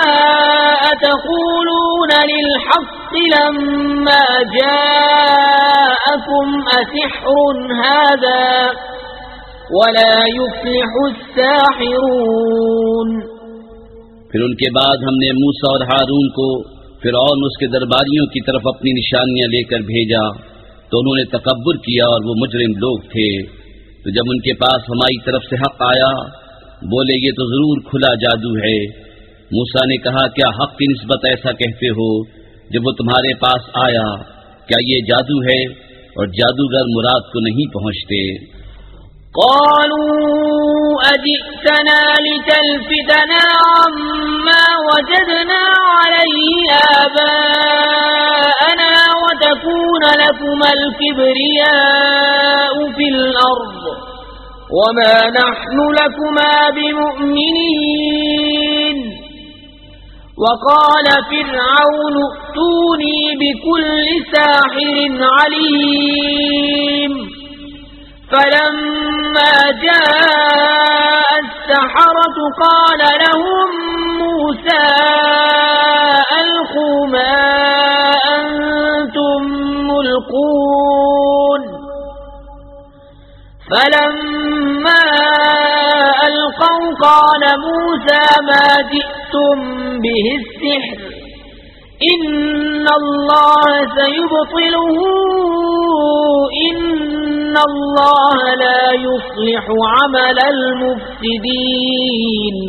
أتقولون للحق لما جاءكم أسحر هذا ولا يفلح الساحرون. پھر ان کے بعد ہم نے موسیٰ اور ہارون کو فرعون اس کے درباریوں کی طرف اپنی نشانیاں لے کر بھیجا تو انہوں نے تکبر کیا اور وہ مجرم لوگ تھے. تو جب ان کے پاس ہماری طرف سے حق آیا بولے یہ تو ضرور کھلا جادو ہے. موسیٰ نے کہا کیا حق کی نسبت ایسا کہتے ہو جب وہ تمہارے پاس آیا کیا یہ جادو ہے اور جادوگر مراد کو نہیں پہنچتے. قالوا أجئتنا لتلفتنا عما وجدنا عليه آباءنا وتكون لكما الكبرياء في الأرض وما نحن لكما بمؤمنين. وقال فرعون ائتوني بكل ساحر عليم. فلما جاء السحرة قال لهم موسى ألقوا ما أنتم ملقون. فلما ألقوا ألقوا قال موسى ما جئتم به السحر إن الله سيبطله إن الله لا يصلح عمل المفسدين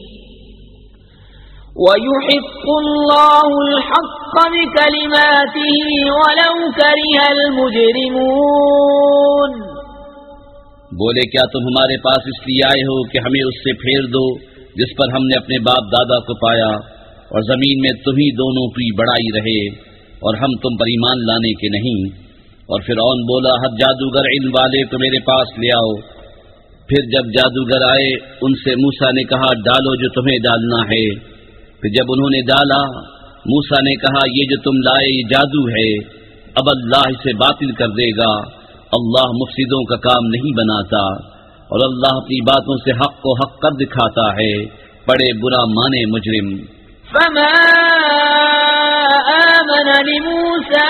ويحق الله الحق بكلماته ولو كره المجرمون. بولے کیا تم ہمارے پاس اس لیے آئے ہو کہ ہمیں اس سے پھیر دو جس پر ہم نے اپنے باپ دادا کو پایا اور زمین میں تمہیں دونوں کی بڑائی رہے اور ہم تم پر ایمان لانے کے نہیں؟ اور فرعون بولا ہر جادوگر علم والے کو میرے پاس لے آؤ. پھر جب جادوگر آئے ان سے موسیٰ نے کہا ڈالو جو تمہیں ڈالنا ہے. پھر جب انہوں نے ڈالا موسیٰ نے کہا یہ جو تم لائے یہ جادو ہے، اب اللہ اسے باطل کر دے گا. اللہ مفسدوں کا کام نہیں بناتا اور اللہ اپنی باتوں سے حق کو حق کر دکھاتا ہے. بڑے برا مانے مجرم. فما آمن لموسى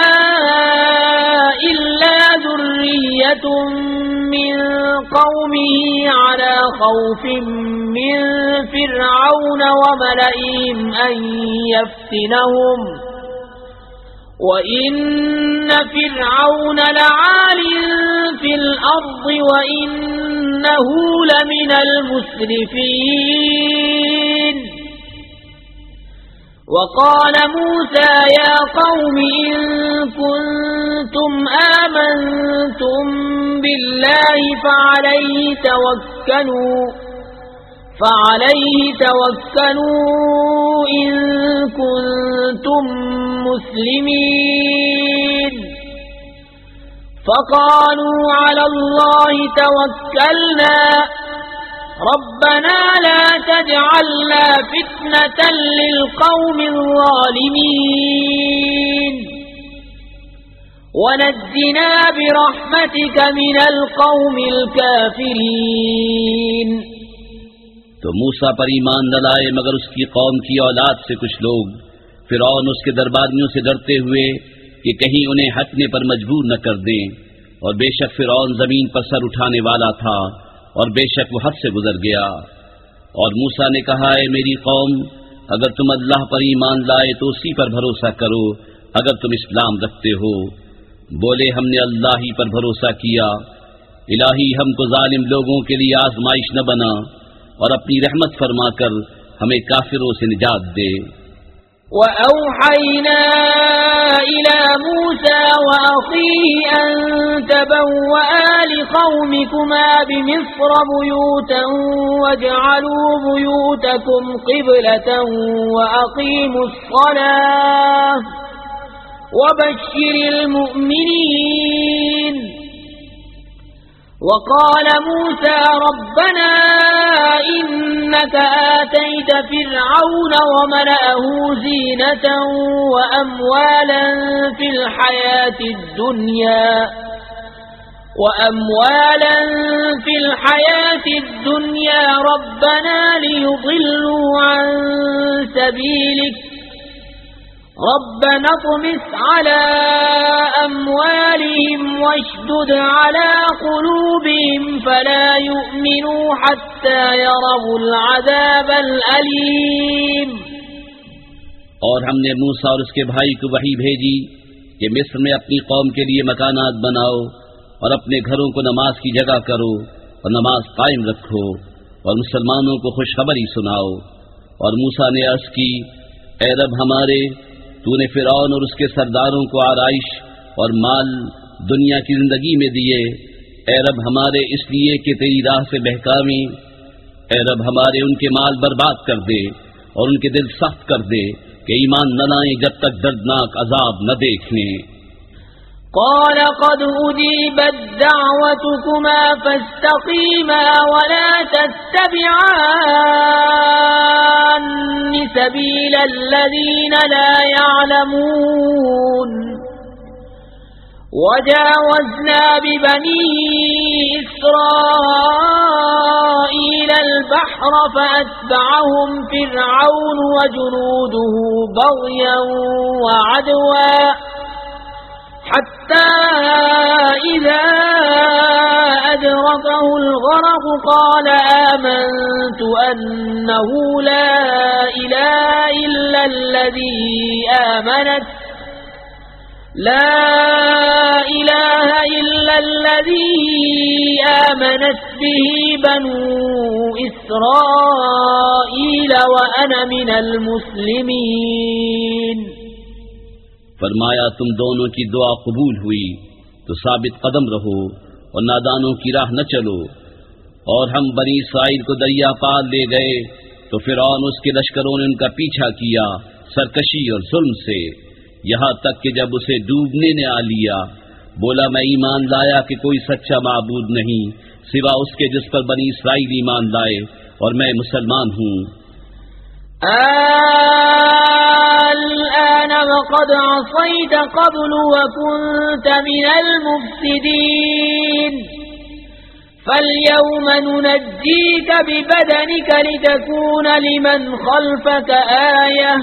إلا ذرية من قومه على خوف من فرعون وملئهم أن يفتنهم وَإِنَّ فِرْعَوْنَ لَعَالٍ فِي الْأَرْضِ وَإِنَّهُ لَمِنَ الْمُسْرِفِينَ. وَقَالَ مُوسَى يَا قَوْمِ إِن كُنتُمْ آمَنتُم بِاللَّهِ فَعَلَيْهِ تَوَكَّلُوا فَعَلَيْهِ تَوَكَّلُوا إِن كُنتُم مُّسْلِمِينَ. فَقَالُوا عَلَى اللَّهِ تَوَكَّلْنَا رَبَّنَا لَا تَجْعَلْنَا فِتْنَةً لِّلْقَوْمِ الظَّالِمِينَ وَنَجِّنَا بِرَحْمَتِكَ مِنَ الْقَوْمِ الْكَافِرِينَ. تو موسیٰ پر ایمان نہ لائے مگر اس کی قوم کی اولاد سے کچھ لوگ. فرعون اس کے درباریوں سے ڈرتے ہوئے کہ کہیں انہیں ہٹنے پر مجبور نہ کر دیں، اور بے شک فرعون زمین پر سر اٹھانے والا تھا اور بے شک وہ حد سے گزر گیا. اور موسیٰ نے کہا اے میری قوم اگر تم اللہ پر ایمان لائے تو اسی پر بھروسہ کرو اگر تم اسلام رکھتے ہو. بولے ہم نے اللہ ہی پر بھروسہ کیا. الہی ہم کو ظالم لوگوں کے لیے آزمائش نہ بنا اور اپنی رحمت فرما کر ہمیں کافروں سے نجات دے. وَأَوْحَيْنَا إِلَى مُوسَى وَأَخِيهِ أَن تَبَوَّآ لِقَوْمِكُمَا بِمِصْرَ بُيُوتًا وَاجْعَلُوا بُيُوتَكُمْ قِبْلَةً وَأَقِيمُوا الصَّلَاةَ وَبَشِّرِ الْمُؤْمِنِينَ. وقال موسى ربنا إنك آتيت فرعون وملأه زينة وأموالا في الحياة الدنيا وأموالا في الحياة الدنيا ربنا ليضلوا عن سبيلك ربنا اطمس على أموالهم واشدد على قلوبهم فلا يؤمنوا حتى يروا العذاب الأليم. اور ہم نے موسیٰ اور اس کے بھائی کو وحی بھیجی کہ مصر میں اپنی قوم کے لیے مکانات بناؤ اور اپنے گھروں کو نماز کی جگہ کرو اور نماز قائم رکھو اور مسلمانوں کو خوشخبری سناؤ. اور موسیٰ نے عرض کی اے رب ہمارے تو نے فرعون اور اس کے سرداروں کو آرائش اور مال دنیا کی زندگی میں دیے. اے رب ہمارے اس لیے کہ تیری راہ سے بہکاویں. اے رب ہمارے ان کے مال برباد کر دے اور ان کے دل سخت کر دے کہ ایمان نہ لائیں جب تک دردناک عذاب نہ دیکھ لیں. قال قد أجيبت دعوتكما فاستقيما ولا تتبعان سبيل الذين لا يعلمون. وجاوزنا ببني إسرائيل البحر فأتبعهم فرعون وجنوده بغيا وعدوا حتى إذا أدركه الغرق قال آمنت أنه لا إله إلا الذي آمنت لا إله إلا الذي آمنت به بنو إسرائيل وأنا من المسلمين. فرمایا تم دونوں کی دعا قبول ہوئی تو ثابت قدم رہو اور نادانوں کی راہ نہ چلو. اور ہم بنی اسرائیل کو دریا پار لے گئے تو فرعون اس کے لشکروں نے ان کا پیچھا کیا سرکشی اور ظلم سے، یہاں تک کہ جب اسے ڈوبنے نے آ لیا بولا میں ایمان لایا کہ کوئی سچا معبود نہیں سوا اس کے جس پر بنی اسرائیل ایمان لائے اور میں مسلمان ہوں. الآن وقد عصيت قبل وكنت من المفسدين فاليوم ننجيك ببدنك لتكون لمن خلفك آية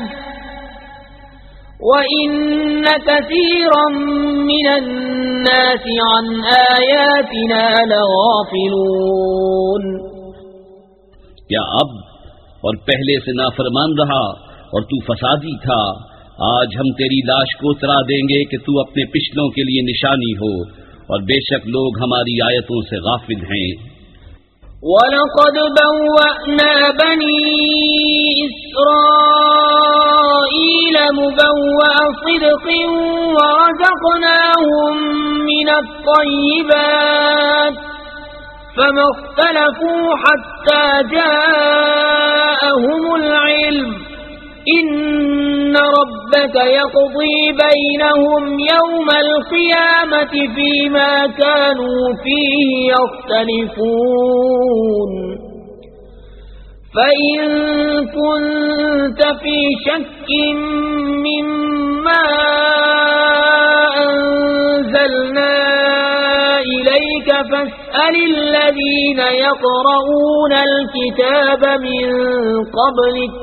وَإِنَّ كَثِيرًا مِّنَ النَّاسِ عَنْ آيَاتِنَا لَغَافِلُونَ. کیا اب اور پہلے سے نافرمان رہا اور تو فسادی تھا؟ آج ہم تیری لاش کو اترا دیں گے کہ تو اپنے پچھلوں کے لیے نشانی ہو، اور بے شک لوگ ہماری آیتوں سے غافل ہیں. وَلَقَدْ بَوَّأْنَا بَنِي إِسْرَائِيلَ مُبَوَّأَ صِدْقٍ وَرَزَقْنَاهُمْ مِنَ الطَّيِّبَاتِ فَمَا اخْتَلَفُوا حَتَّى جَاءَهُمُ الْعِلْمُ إِنَّ رَبَّكَ يَقْضِي بَيْنَهُمْ يَوْمَ الْقِيَامَةِ فِيمَا كَانُوا فِيهِ يَخْتَلِفُونَ. فَإِن كُنتَ فِي شَكٍّ مِّمَّا أَنزَلْنَا إِلَيْكَ فَاسْأَلِ الَّذِينَ يَقْرَؤُونَ الْكِتَابَ مِن قَبْلِكَ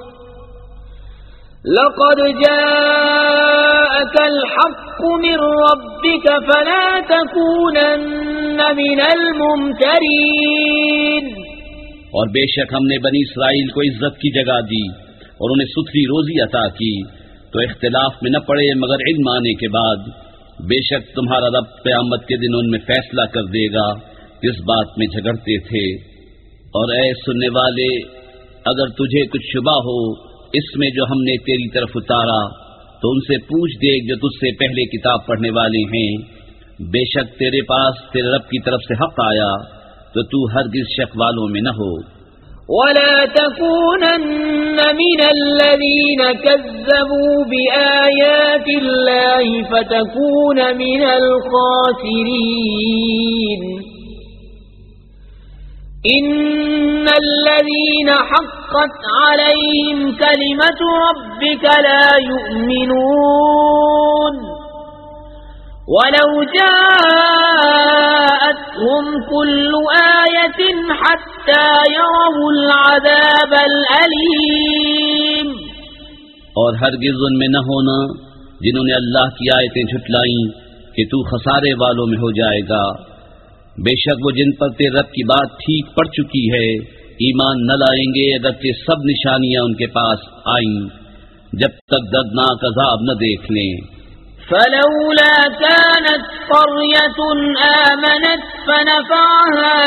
لقد جاءك الحق من ربك فلا تكونن من الممترين. اور بے شک ہم نے بنی اسرائیل کو عزت کی جگہ دی اور انہیں ستھری روزی عطا کی تو اختلاف میں نہ پڑے مگر علم آنے کے بعد. بے شک تمہارا رب قیامت کے دن ان میں فیصلہ کر دے گا جس بات میں جھگڑتے تھے. اور اے سننے والے اگر تجھے کچھ شبہ ہو اس میں جو ہم نے تیری طرف اتارا تو ان سے پوچھ دیکھ جو تجھ سے پہلے کتاب پڑھنے والے ہیں. بے شک تیرے پاس تیرے رب کی طرف سے حق آیا تو تو ہرگز شک والوں میں نہ ہو. وَلَا تَكُونَنَّ مِنَ الَّذِينَ كَذَّبُوا بِآيَاتِ اللَّهِ فَتَكُونَ مِنَ الْخَاسِرِينَ. إِنَّ الَّذِينَ حَقَّتْ عَلَيْهِمْ كَلِمَةُ رَبِّكَ لَا يُؤْمِنُونَ وَلَوْ جَاءَتْهُمْ كُلُّ آيَةٍ حَتَّى يَرَوُا الْعَذَابَ الْأَلِيمَ. اور ہرگز ان میں نہ ہونا جنہوں نے اللہ کی آیتیں جھٹلائیں کہ تو خسارے والوں میں ہو جائے گا. بے شک وہ جن پر تیرے رب کی بات ٹھیک پڑ چکی ہے ایمان نہ لائیں گے اگرچہ سب نشانیاں ان کے پاس آئیں جب تک دردناک عذاب نہ دیکھ لیں. فلولا كانت قرية آمنت فنفعها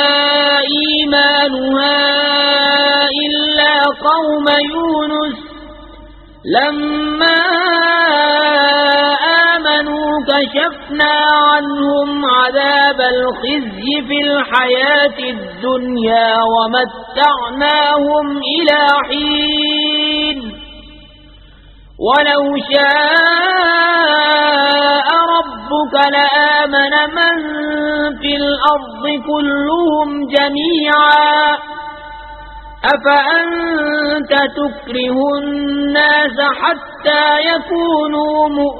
إيمانها إلا قوم يونس لما آمنوا كشفنا عنهم عذاب الخزي في الحياة الدنيا ومتعناهم إلى حين ولو شاء ربك لآمن من في الأرض كلهم جميعا أفأنت تكره الناس حتى يكونوا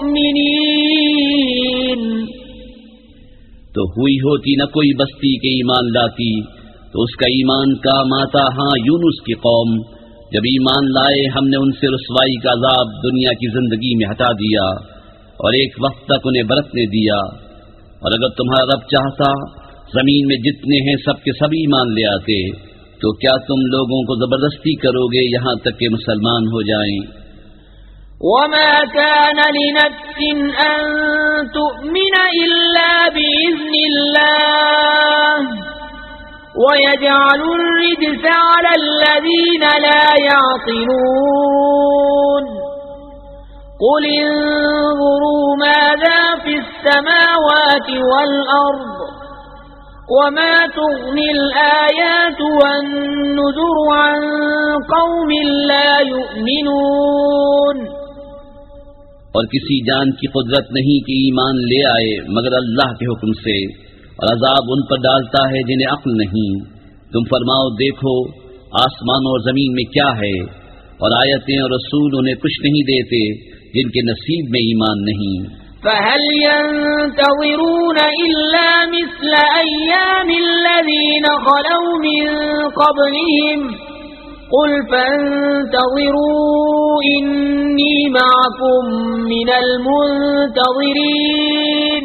مؤمنين. تو ہوئی ہوتی نہ کوئی بستی کے ایمان لاتی تو اس کا ایمان کام آتا ہاں یونس کی قوم. جب ایمان لائے ہم نے ان سے رسوائی کا عذاب دنیا کی زندگی میں ہٹا دیا اور ایک وقت تک انہیں برتنے دیا. اور اگر تمہارا رب چاہتا زمین میں جتنے ہیں سب کے سب ایمان لے آتے، تو کیا تم لوگوں کو زبردستی کرو گے یہاں تک کہ مسلمان ہو جائیں؟ وما كان لنفس أن تؤمن إلا بإذن الله ويجعل الرجس على الذين لا يعقلون قل انظروا ماذا في السماوات والأرض وما تغني الآيات والنذر عن قوم لا يؤمنون۔ اور کسی جان کی قدرت نہیں کہ ایمان لے آئے مگر اللہ کے حکم سے، اور عذاب ان پر ڈالتا ہے جنہیں عقل نہیں۔ تم فرماؤ دیکھو آسمانوں اور زمین میں کیا ہے، اور آیتیں اور رسول انہیں کچھ نہیں دیتے جن کے نصیب میں ایمان نہیں۔ فهل ينتظرون إلا مثل أيام الذين خلوا من قبلهم قل فانتظروا إني معكم من المنتظرين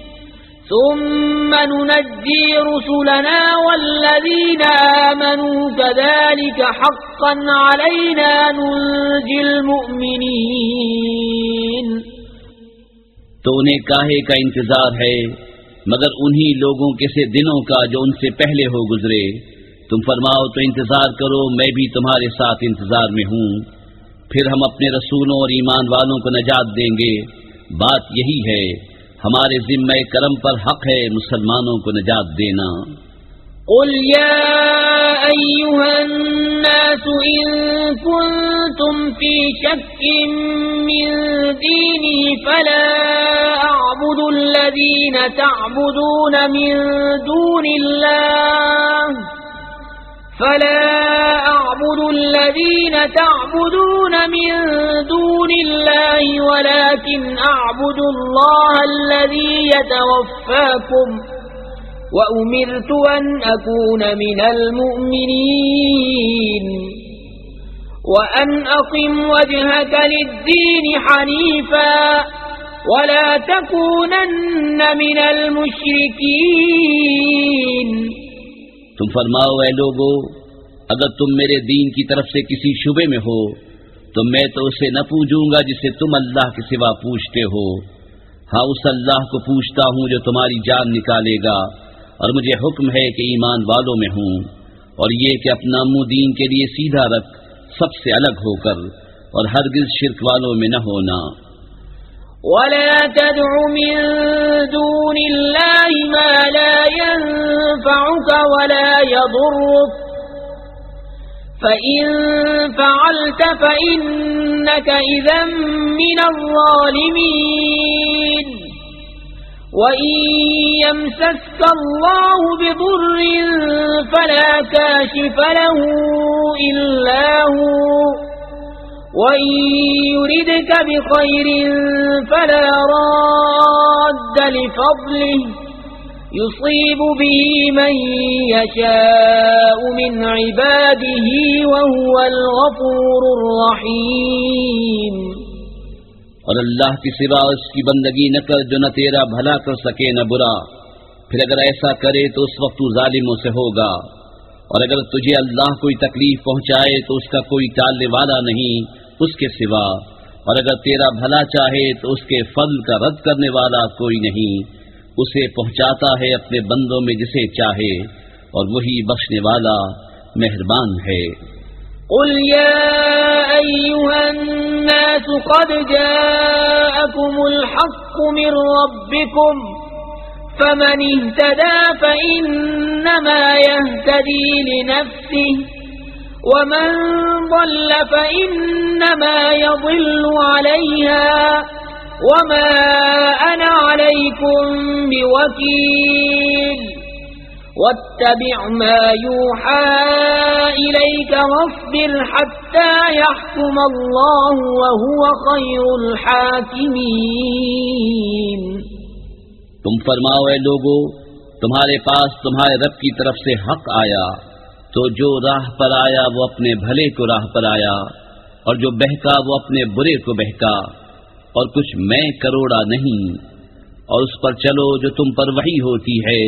ثم ننجي رسلنا والذين آمنوا كذلك حقا علينا ننجي المؤمنين۔ تو انہیں کاہے کا انتظار ہے مگر انہی لوگوں کے سے دنوں کا جو ان سے پہلے ہو گزرے۔ تم فرماؤ تو انتظار کرو، میں بھی تمہارے ساتھ انتظار میں ہوں، پھر ہم اپنے رسولوں اور ایمان والوں کو نجات دیں گے۔ بات یہی ہے، ہمارے ذمہ کرم پر حق ہے مسلمانوں کو نجات دینا۔ قل يا أيها الناس إن كنتم في شك من ديني فلا أعبد الذين تعبدون من دون الله فلا أعبد الذين تعبدون من دون الله ولكن أعبد الله الذي يتوفاكم وَأُمِرْتُ أَنْ أَكُونَ مِنَ الْمُؤْمِنِينَ وَأَنْ أَقِمْ وَجْهَكَ لِلدِّينِ حَنِيفًا وَلَا تَكُونَنَّ مِنَ الْمُشْرِكِينَ۔ تم فرماؤ اے لوگو، اگر تم میرے دین کی طرف سے کسی شبے میں ہو تو میں تو اسے نہ پوجوں گا جسے تم اللہ کے سوا پوچھتے ہو، ہاں اس اللہ کو پوچھتا ہوں جو تمہاری جان نکالے گا، اور مجھے حکم ہے کہ ایمان والوں میں ہوں، اور یہ کہ اپنا منہ دین کے لیے سیدھا رکھ سب سے الگ ہو کر، اور ہرگز شرک والوں میں نہ ہونا۔ وَلَا تَدْعُ مِن دُونِ اللَّهِ مَا لَا يَنفَعُكَ وَلَا يَضُرُّكَ فَإِن فَعَلْتَ فَإِنَّكَ إِذًا مِّنَ الظَّالِمِينَ۔ وَإِن يَمْسَسْكَ اللَّهُ بِضُرٍّ فَلَا كَاشِفَ لَهُ إِلَّا هُوَ وَإِن يُرِدْكَ بِخَيْرٍ فَلَا رَادَّ لِفَضْلِهِ يُصِيبُ بِهِ مَن يَشَاءُ مِنْ عِبَادِهِ وَهُوَ الْغَفُورُ الرَّحِيمُ۔ اور اللہ کی سوا اس کی بندگی نہ کر جو نہ تیرا بھلا کر سکے نہ برا، پھر اگر ایسا کرے تو اس وقت تو ظالموں سے ہوگا، اور اگر تجھے اللہ کوئی تکلیف پہنچائے تو اس کا کوئی ٹالنے والا نہیں اس کے سوا، اور اگر تیرا بھلا چاہے تو اس کے فضل کا رد کرنے والا کوئی نہیں، اسے پہنچاتا ہے اپنے بندوں میں جسے چاہے، اور وہی بخشنے والا مہربان ہے۔ قل يا أيها الناس قد جاءكم الحق من ربكم فمن اهتدى فإنما يهتدي لنفسه ومن ضل فإنما يضل عليها وما أنا عليكم بوكيل واتبع ما يوحى إليك واصبر حتى يحكم الله وهو خير الحاكمين۔ تم فرماؤ اے لوگو، تمہارے پاس تمہارے رب کی طرف سے حق آیا، تو جو راہ پر آیا وہ اپنے بھلے کو راہ پر آیا، اور جو بہکا وہ اپنے برے کو بہکا، اور کچھ میں کروڑا نہیں، اور اس پر چلو جو تم پر وحی ہوتی ہے،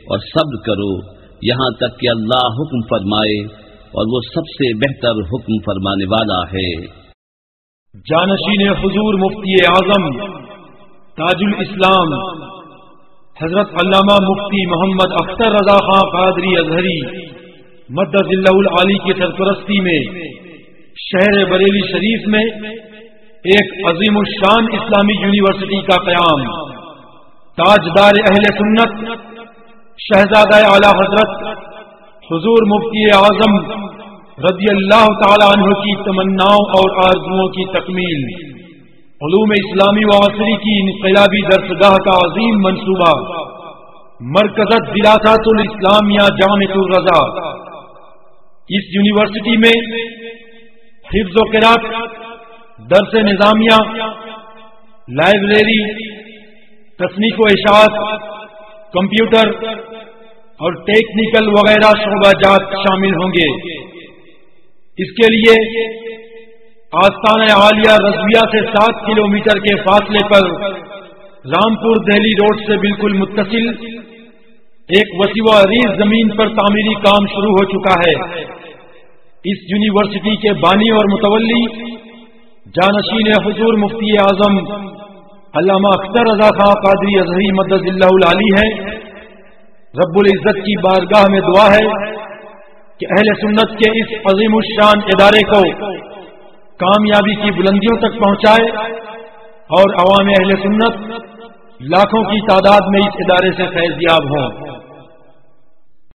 اور صبر کرو یہاں تک کہ اللہ حکم فرمائے اور وہ سب سے بہتر حکم فرمانے والا ہے۔ جانشین حضور مفتی اعظم تاج الاسلام حضرت علامہ مفتی محمد اختر رضا خان قادری ازہری مدد اللہ العالی کی سرپرستی میں شہر بریلی شریف میں ایک عظیم الشان اسلامی یونیورسٹی کا قیام تاجدار اہل سنت شہزادہ اعلی حضرت حضور مفتی اعظم رضی اللہ تعالی عنہ کی تمناؤں اور آرزوؤں کی تکمیل، علوم اسلامی و عصری کی انقلابی درسگاہ کا عظیم منصوبہ، مرکزت دراسات الاسلامیہ جامعۃ الرضا۔ اس یونیورسٹی میں حفظ و قرات، درس نظامیہ، لائبریری، تصنیف و اشاعت، کمپیوٹر اور ٹیکنیکل وغیرہ شعبہ جات شامل ہوں گے۔ اس کے لیے آستانہ عالیہ رضویہ سے سات کلومیٹر کے فاصلے پر رامپور دہلی روڈ سے بالکل متصل ایک وسیع و عریض زمین پر تعمیری کام شروع ہو چکا ہے۔ اس یونیورسٹی کے بانی اور متولی جانشین حضور مفتی اعظم علامہ اختر رضا خان قادری ازہری مدد اللہ العالی ہے۔ رب العزت کی بارگاہ میں دعا ہے کہ اہل سنت کے اس عظیم الشان ادارے کو کامیابی کی بلندیوں تک پہنچائے اور عوام اہل سنت لاکھوں کی تعداد میں اس ادارے سے فیض یاب ہوں۔